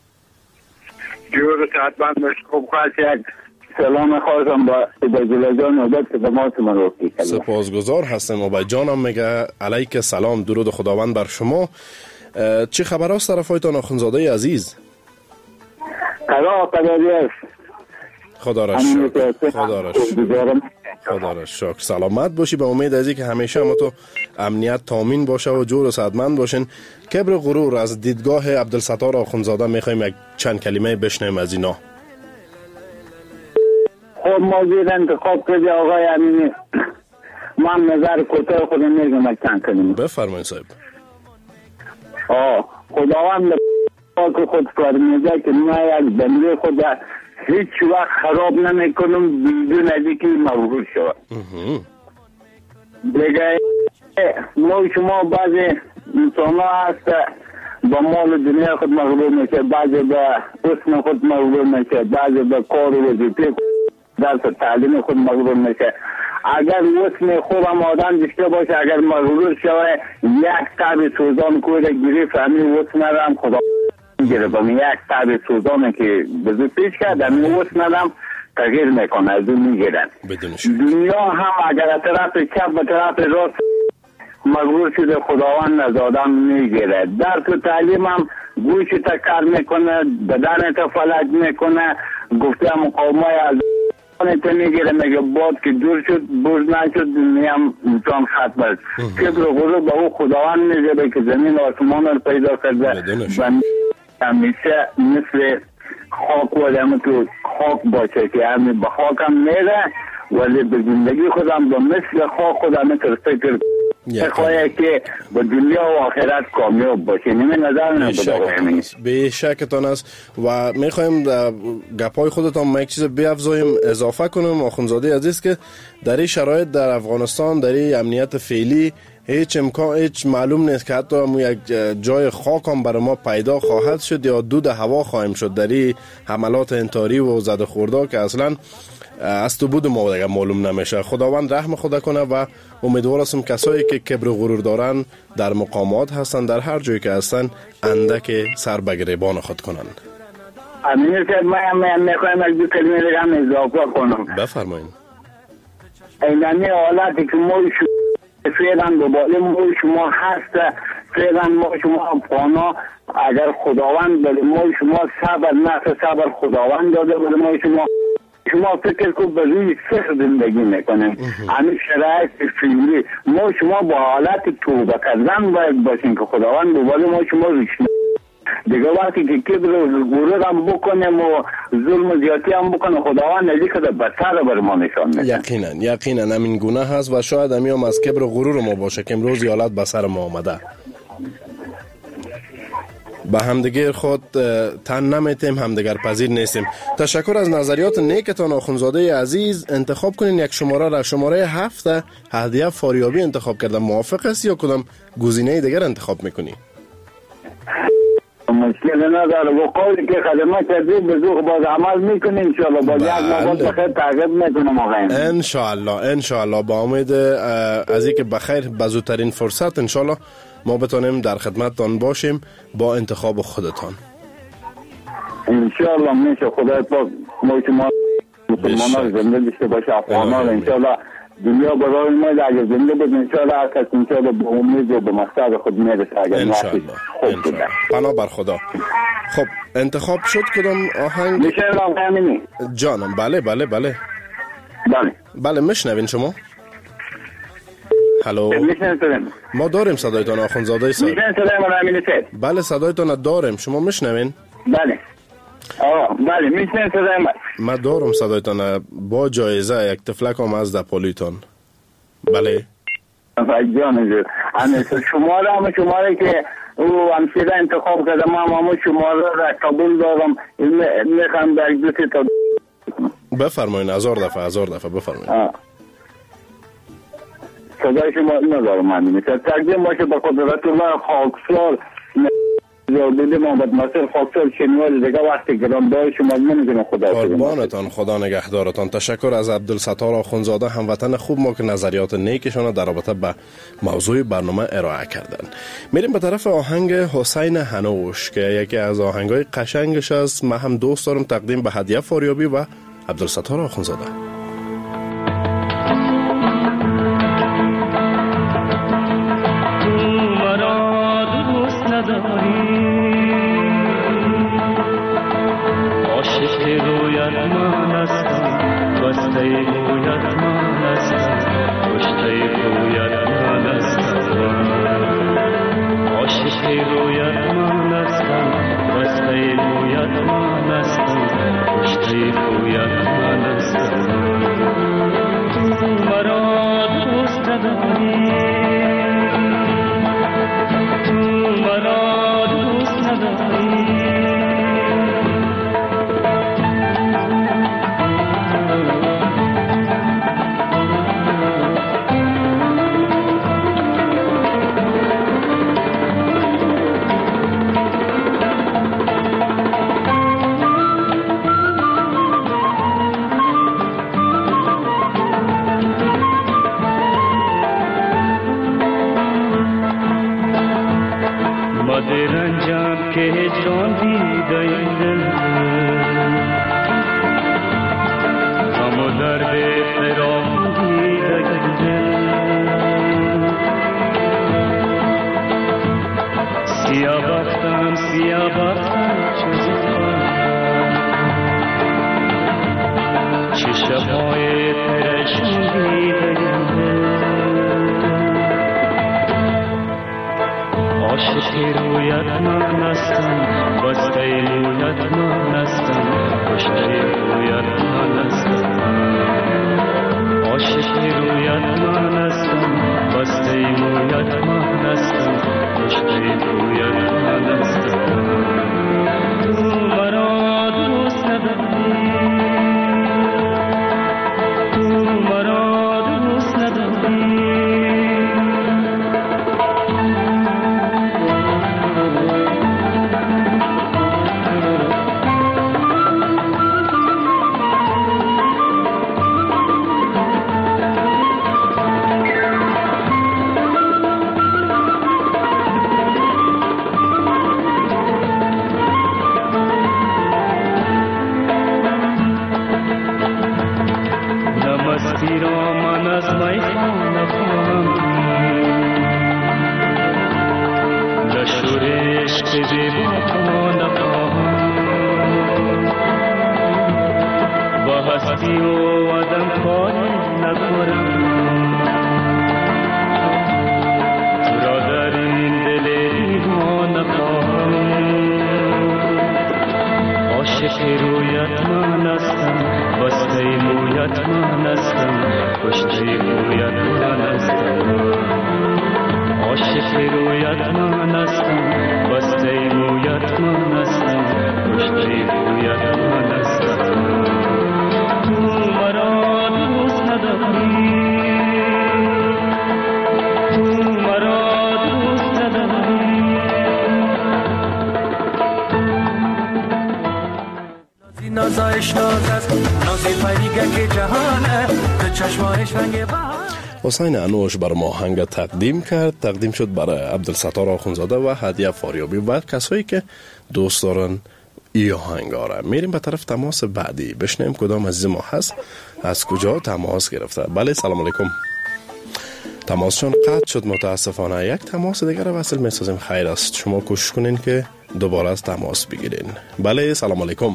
جور صحتمند باش. خوب هستید؟ سلام خواستم با عبدالله جان نوبت که به ما رو کردید.
سپاسگزار هستم. عبید جانم میگه علیک سلام درود خداوند بر شما. چی خبر است طرفایتان آخوندزاده عزیز؟
قضا قدری است.
خدا را شکر. خدا را شکر. سلامت باشی. به امید از که همیشه ما تو امنیت تامین باشه و جور و سعادتمند باشین. کبر غرور از دیدگاه عبدالستار آخوندزاده میخوایم یک چند کلمه بشنویم از اینا.
خب موضوع انتخاب کردی آقای امینی، من نظر کوتاه خودم میگم یک چند کلمه.
بفرمایید صاحب.
خداوند پاک خود فرموده که من یک بنده خود هیچ وقت خراب نمیکنم بدون از اینکه مغرور شود. دیگه ما شما بعضی انسان ها هست با مال دنیا خود مغرور میشه، بعضی با حسن خود مغرور میشه، بعضی با کار و وظیفه درس تعلیم خود مغرور میشه. اگر حسن خود هم آدم داشته باشه، اگر مغرور شود یک طبع سوزان کوی گریف همین حسن هم خدا میگیره. با یک طبع سوزانه که بزرگ پیش کرد همین حسن هم تغییر میکنه، از اون میگیرن. دنیا هم اگر طرف چپ و طرف راست مغرور شده خداوند از آدم میگیره. در تو تعلیم هم گوش تا کار میکنه، بدن تا فلج میکنه. گفته مقامای از تا میگیره، میگه باد که دور شد بوز نشد نیم انسان ختم است. کبر و غرور به او خداوند میگه که زمین آسمان رو پیدا کرده و همیشه مثل خاک و دم تو خاک باشه که همین به خاک هم میره ولی به زندگی خودم به مثل خاک خودم ترسته کرد بخواهی که به دنیا و آخرت کامیاب باشه. نمی نظر نبوده
به شکتان است و میخوایم گپای خودتان ما یک چیز بیافزاییم اضافه کنم. آخوندزاده عزیز که در این شرایط در افغانستان در این امنیت فعلی هیچ معلوم نیست که حتی یک جای خاک هم برای ما پیدا خواهد شد یا دود هوا خواهیم شد در این حملات انتحاری و زد خورده که اصلا از تو بود ما دیگه معلوم نمیشه. خداوند رحم خدا کنه و امیدوار هستم کسایی که کبر و غرور دارن در مقامات هستن در هر جایی که هستن اندک سر به گریبان خود کنن.
امیر صاحب من میخوایم از دو کلمه دیگه هم اضافه کنم.
بفرمایید.
اینمی حالتی که ما فعلا به بالا ما شما هست، فعلا ما شما افغانا اگر خداوند بله ما شما صبر نفس صبر خداوند داده بله ما شما فکر کنید به روی سخت زندگی میکنیم. همین شرایط فعلی ما شما با حالت توبه کردن باید باشیم که خداوند به بالا ما شما ریشن دیگه وقتی که کبر و غرور هم بکنیم و ظلم و زیادتی هم بکنیم خداوند از اینکه بدتر بر ما نشان میده.
یقینا همین گناه هست و شاید همین از کبر و غرور ما باشه که امروز حالت به سر ما آمده. به همدیگر خود تن نمیتیم، همدیگر پذیر نیستیم. تشکر از نظریات نیکتان آخوندزاده عزیز. انتخاب کنین یک شماره را، شماره 7 هدیه فاریابی انتخاب کردم. موافق هستی یا کدام گزینه دیگر انتخاب میکنی؟
مشکل نداره و قولی که خدمت کردید به زور باز عمل میکنیم انشاءالله با یک مواد بخیر تعقیب میکنم آقایم
انشاءالله با امید از اینکه بخیر به زودترین فرصت انشاءالله ما بتونیم در خدمتتان باشیم با انتخاب خودتان.
انشاءالله میشه خدای پاک ما شما مسلمان ها زنده داشته باشه افغان ها انشاءالله دنیا برای ما اگر زنده بود انشاءالله هر کس انشاءالله به امید و به مقصد خود میرسه اگر
انشاءالله پناه بر خدا. خب انتخاب شد کدام آهنگ؟
میشه همینی
جانم. بله میشنوین شما؟ هلو ما داریم صدایتان آخوندزاده صاحب. بله صدایتان داریم، شما میشنوین؟
بله میشنوین صدای
ما دارم صدایتان با جایزه یک تفلک هم از دپولیتان. بله
جان شماره که او همشیره انتخاب کردم اما شماره را قبول دارم میخوام در دوستی تا
بفرمایین. هزار دفعه بفرمایین.
صدای شما ندارم من تقدیم باشه به قدرت الله خاکسار زیادیده محمد ناصر خاکسار شنوال دیگه وقتی گرانبای شما نمیدونم خدا
قربانتان خدا نگهدارتان. تشکر از عبدالستار آخوندزاده هموطن خوب ما که نظریات نیکشان در رابطه به موضوع برنامه ارائه کردن. میریم به طرف آهنگ حسین هنوش که یکی از آهنگای قشنگش است. من هم دوست دارم تقدیم به هدیه فاریابی و عبدالستار آخوندزاده.
عاشق رویت من هستم بسته رویت من هستم رویت من هستم بسته رویت من هستم کشته رویت من هستم تو مرا دوست نداری تو مرا دوست نداری رنجم که هجران دیده این دل غم و درد فراق دیده این دل سیاه بختم چه شبهای پریشان دیده این دل عاشق رویت من هستم بسته رویت من هستم کشته رویت من هستم عاشق رویت من هستم بسته رویت من هستم کشته رویت من هستم تو مرا دوست نداری تو مرا دوست نداری
حسین انوش بر ما آهنگ تقدیم شد برای عبدالستار آخونزاده و هدیه فاریابی و کسایی که دوست دارن ای آهنگ را. میریم به طرف تماس بعدی بشنیم کدام عزیز ما هست از کجا تماس گرفته. بله سلام علیکم. تماسشون قطع شد متاسفانه. یک تماس دیگر را وصل میسازیم. خیر است شما کوشش کنین که دوباره از تماس بگیرین. بله سلام علیکم.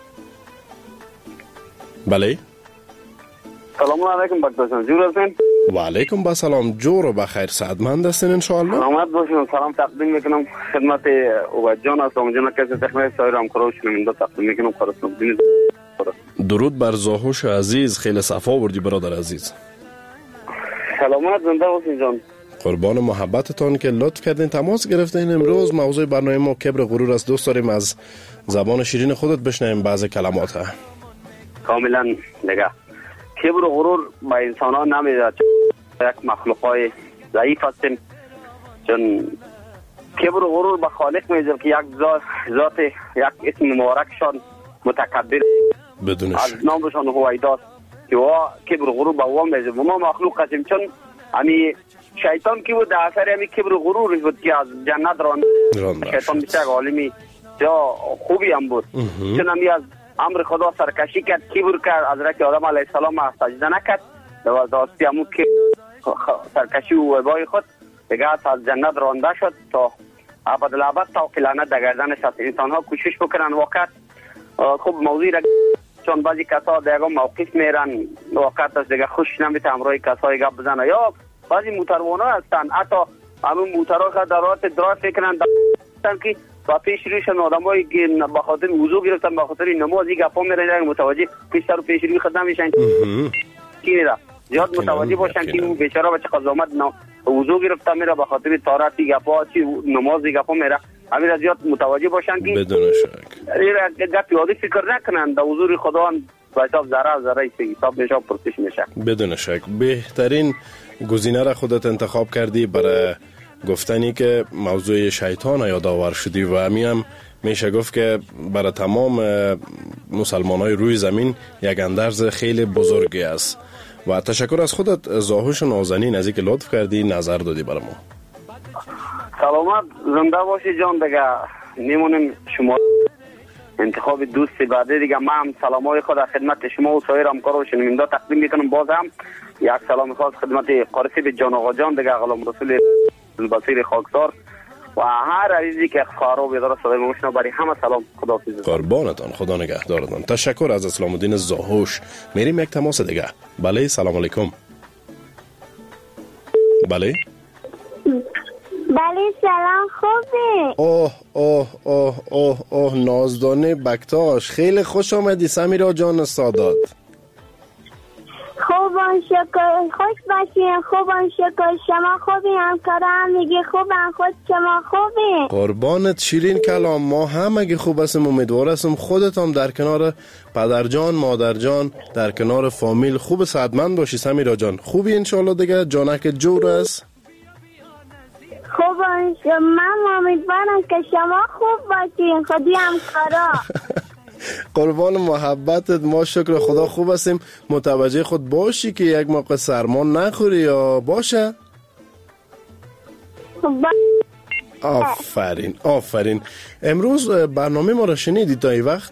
بله
سلام علیکم بکتاشان جور هستین؟
و علیکم با سلام جور و بخیر سعدمند هستین انشاءالله.
سلامت باشین. سلام تقدیم میکنم خدمت اوبد جان است و جان کسی تخمه سایر همکاراش من تقدیم میکنم خراسان.
درود بر زاهوش عزیز. خیلی صفا بردی برادر عزیز.
سلامت زنده باشین جان.
قربان محبتتان که لطف کردین تماس گرفتین. امروز موضوع برنامه ما کبر غرور است. دوست داریم از زبان شیرین خودت بشنویم بعض کلمات.
کاملا نگاه کبر و غرور با انسان ها نمیده. یک مخلوق های ضعیف هستیم چون کبر و غرور به خالق میده که یک ذات یک اسم مبارکشان متکبر
بدونش
از نامشان هویداست که وا کبر و غرور به وام میده. ما مخلوق هستیم چون همی شیطان کی بود در اثر همی کبر و غرور بود که از جنت ران شیطان بسیار عالمی جا خوبی هم بود چون همی از امر خدا سرکشی کرد کبر کرد. حضرت آدم علیه السلام سجده نکرد و داستی همون که سرکشی و وبای خود دیگه از جنت رانده شد تا ابدالابد تا لعنت در گردنش است. انسان ها کوشش بکنن وقت خوب موضوع را چون بعضی کسا دیگه موقف میرن وقت است دیگه خوش نمیته همراه کسای گپ بزنه یا بعضی موتروانه هستن حتی همون موترها که در حالت درایو میکنن که و پیش رویشان آدمایی که به خاطر وضو گرفتن به خاطر نماز این گپا میرن متوجه پیشتر و پیش روی خود نمیشن کی میره زیاد متوجه باشن که اون بیچاره بچه قضامت وضو گرفته میره به خاطر طهارت گپا چی نماز گپا میره همین زیاد متوجه باشن که
بدون شک
گپ یادی فکر نکنن در حضور خدا به حساب ذره حساب میشه پرسش میشه.
بدون شک بهترین گزینه را خودت انتخاب کردی برای گفتنی که موضوع شیطان یادآور شدی و همین میشه گفت که برای تمام مسلمانای روی زمین یک اندرز خیلی بزرگی است و تشکر از خودت زاهوش نازنین از اینکه لطف کردی نظر دادی برای ما.
سلامت زنده باشی جان دیگه میمونیم شما انتخاب دوست بعدی دیگه من هم سلامای خود خدمت شما و سایر همکارا و شنوندا تقدیم میکنم. باز هم یک سلام خاص خدمت قارسی جان آقا جان دیگه غلام رسول البصیر خاکسار و هر عزیزی که خارو بیدار صدای ما میشنوه برای همه سلام. خداحافظ.
قربانتان خدا نگهدارتان. تشکر از اسلام الدین زاهوش. میریم یک تماس دیگه. بله سلام علیکم. بله
بله سلام خوبی؟
اوه اوه اوه اوه اوه نازدانه بکتاش خیلی خوش آمدی سمیرا جان سادات.
خوبان شکر خوش باشین. خوبان شکر شما خوبی؟ همکارا هم میگی خوبن خود شما خوبی؟
قربانت شیرین کلام ما هم اگه خوب هستم امیدوار هستم خودت هم در کنار پدرجان مادرجان در کنار فامیل خوب صحتمند باشی سمیرا جان. خوبی انشالله دیگه جانک جور است؟
خوبان من امیدوارم که شما خوب باشین خودی همکارا.
قربان محبتت ما شکر خدا خوب هستیم. متوجه خود باشی که یک موقع سرما نخوری یا باشه؟ آفرین آفرین. امروز برنامه ما را شنیدی تا این وقت؟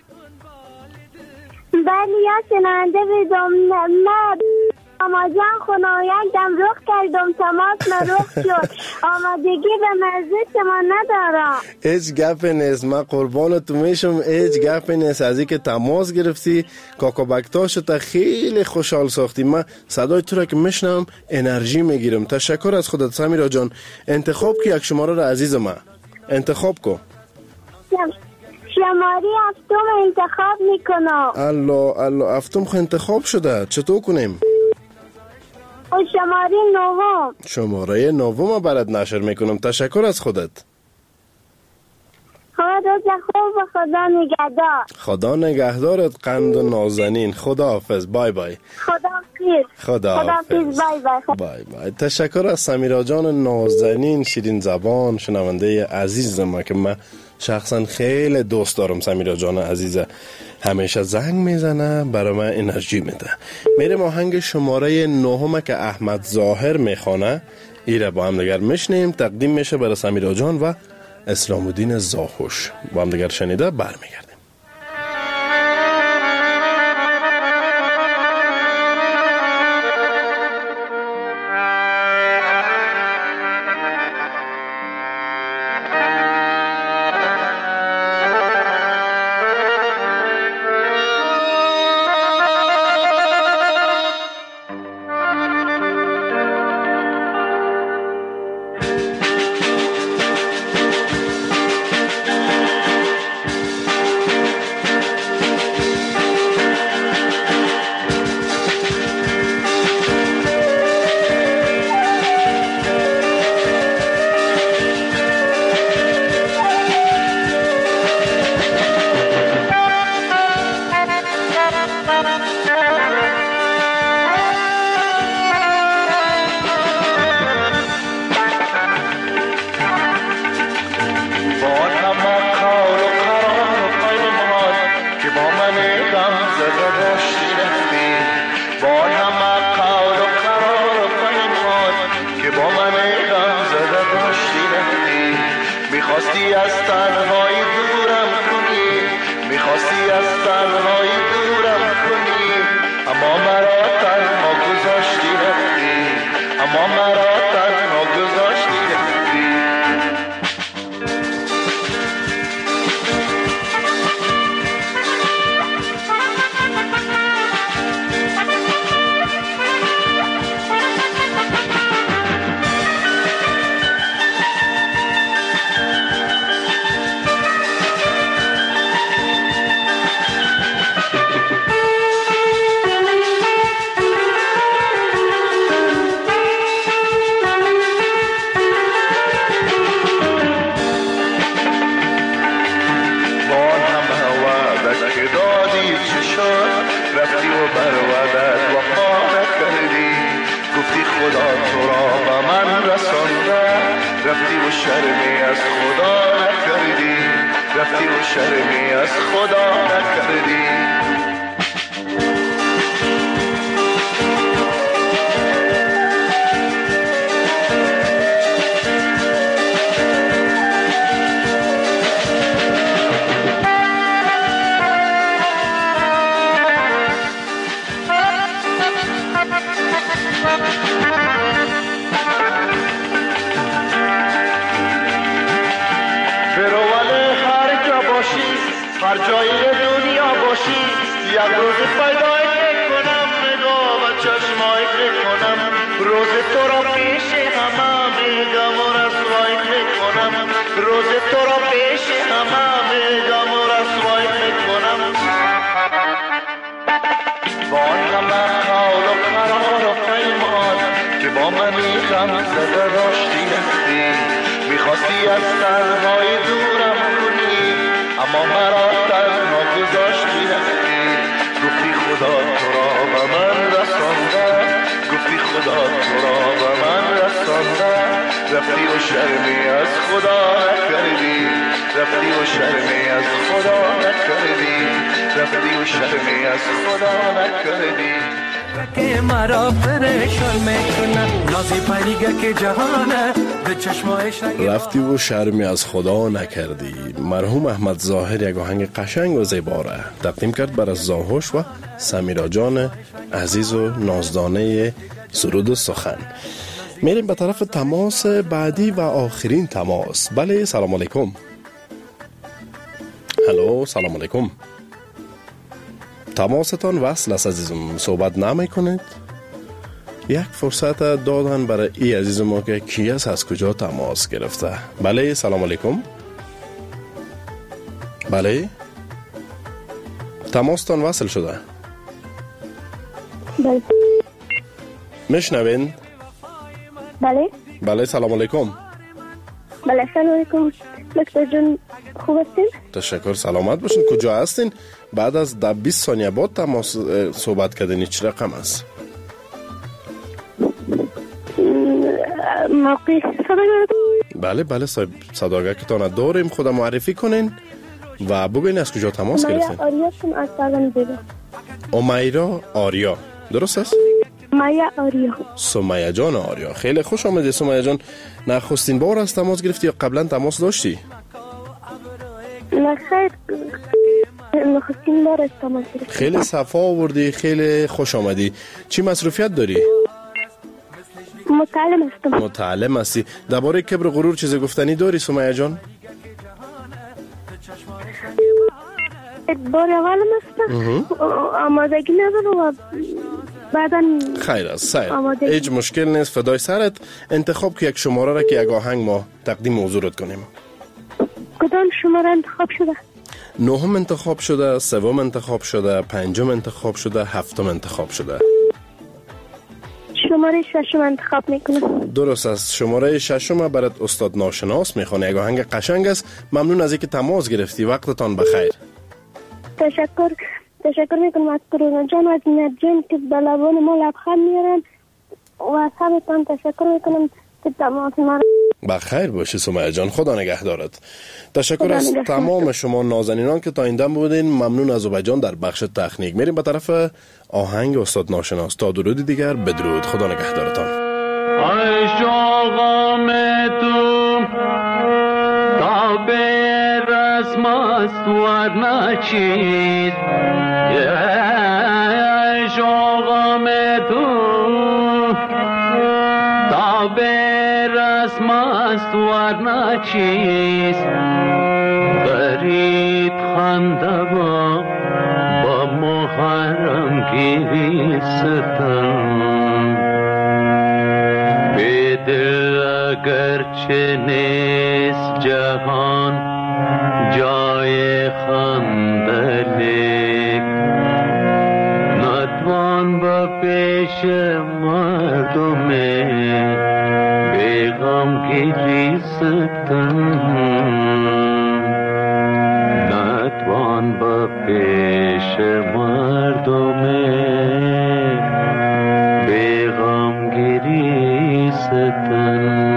بله یا شنونده بیدم نه آماجان خونه یک دم رخ کردم تماس نرخ شد آمادگی به موضوع شما ندارم.
هیچ گپ نیست من قربانت میشم هیچ گپ نیست. از اینکه تماس گرفتی کاکا بکتاش تا خیلی خوشحال ساختی. من صدای تو را که میشنم انرژی میگیرم. تشکر از خودت سمیرا جان. انتخاب که یک شماره را عزیز من انتخاب کن.
شماره هفتم انتخاب میکنم.
الله الله هفتم خو انتخاب شده چطور کنیم؟
شماره نهم.
شماره نهم برات نشر میکنم. تشکر از خودت.
روز خوب و خدا نگهدار.
خدا نگهدارت قند و نازنین. خداحافظ. بای بای.
خداحافظ. بای بای.
بای بای. تشکر از سمیرا جان نازنین شیرین زبان شنونده عزیز ما که من شخصا خیلی دوست دارم. سمیرا جان عزیزه همیشه زنگ میزنه برای من انرژی میده. میرم آهنگ شماره نهم که احمد ظاهر میخوانه ایره با هم دیگر میشنیم. تقدیم میشه برای سمیرا جان و اسلام الدین زاهوش. با هم دیگر شنیده برمیگردیم.
رسانده، رفتی و شرمی از خدا نکردی، رفتی و شرمی از خدا نکردی. هر جای دنیا باشی یک روز پیدای کنم، نگاه و چشمای کنم، روز تو را پیش همه میگم و رسوای کنم، روز تو را پیش همه میگم و رسوای کنم. با آن همه قول و قرار و پیمان که با منی غم زده داشتی هستی، میخواستی از سرهای دورم کنی، اما مرا تنها گذاشتی هستی. گفتی خدا تو را به من رسانده، گفتی خدا تو را به من رسانده، رفتی و شرمی از خدا نکردی، رفتی و شرمی از خدا نکردی، رفتی و شرمی از خدا نکردی.
که مرا پریشان میکنه نازی پریگه که جهانه به چشمایش
رفتی و شرمی از خدا نکردی. مرحوم احمد ظاهر یک آهنگ قشنگ و زیبا را تقدیم کرد برای زاهوش و سمیرا جان عزیز و نازدانه سرود و سخن. میریم به طرف تماس بعدی و آخرین تماس. بله سلام علیکم. هلو سلام علیکم. تماستان وصل است عزیزم، صحبت نمی کنید. یک فرصت دادن برای ای عزیز ما که کی است، از کجا تماس گرفته. بله سلام علیکم. بله تماستان وصل شده.
بله
میشنوین؟
بله
بله سلام علیکم.
بله سلام علیکم دکتر جون، خوب هستین؟
تشکر، سلامت باشین. کجا هستین؟ بعد از 20 ثانیه بعد تماس صحبت کردین، چه رقم است؟
موقع صداگاه.
بله بله صاحب صداگاه که تانه داریم، خود معرفی کنین و بگوین از کجا تماس گرفتین.
آریا از سالن دیگه.
امیرا آریا، درست است؟
سمیه آریا.
سمیه جان آریا، خیلی خوش آمدید سمیه جان. نخستین بار از تماس گرفتی یا قبلا تماس داشتی؟
نه خیر، نخستین بار از تماس گرفتی.
خیلی صفا آوردی، خیلی خوش آمدی. چی مصروفیت داری؟
متعلم هستم.
متعلم هستی. درباره کبر و غرور چیز گفتنی داری سمیه جان؟
بار اولم هستم، آمادگی ندارم و بعدا
خیر است. سیر هیچ مشکل نیست، فدای سرت. انتخاب که یک شماره را که یک آهنگ ما تقدیم حضورت کنیم.
کدام شماره انتخاب شده؟
9 انتخاب شده، 3 انتخاب شده، 5 انتخاب شده، 7 انتخاب شده.
شماره 6 انتخاب میکنم.
درست است. شماره 6 برات استاد ناشناس میخونه. یک آهنگ قشنگ است. ممنون از اینکه تماس گرفتی. وقتتان بخیر.
تشکر میکنم از کرونا جان و از نجم که به لبان ما لبخند میارن و از همتان تشکر میکنم که تماس ما
بخیر باشی سمیه جان، خدا نگهدارت. تشکر از تمام شما نازنینان که تا این دم بودین. ممنون از زبیده جان در بخش تکنیک. میریم به طرف آهنگ استاد ناشناس. تا درودی دیگر بدرود، خدا نگهدارتان.
ای شوقم تو تا به رسم است ورنه چیست، ای شوقم تو تا به رسم است ورنه چیست، برید خنده با محرم گیری ستم، به دل اگرچه نیست جهان جای خنده لیک، نتوان با پیش مردم بیغم گیری ستم، نتوان با پیش مردم بیغم گیری ستم.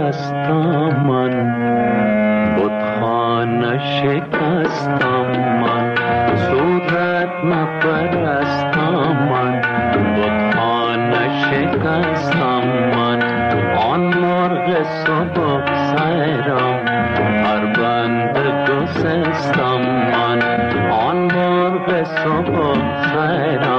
پرستم من، بتخانه شکستم من، صورت مپرستم من، بتخانه شکستم من. آن مرغ صبح سیرم هر بند گسستم من، آن مرغ صبح سیرم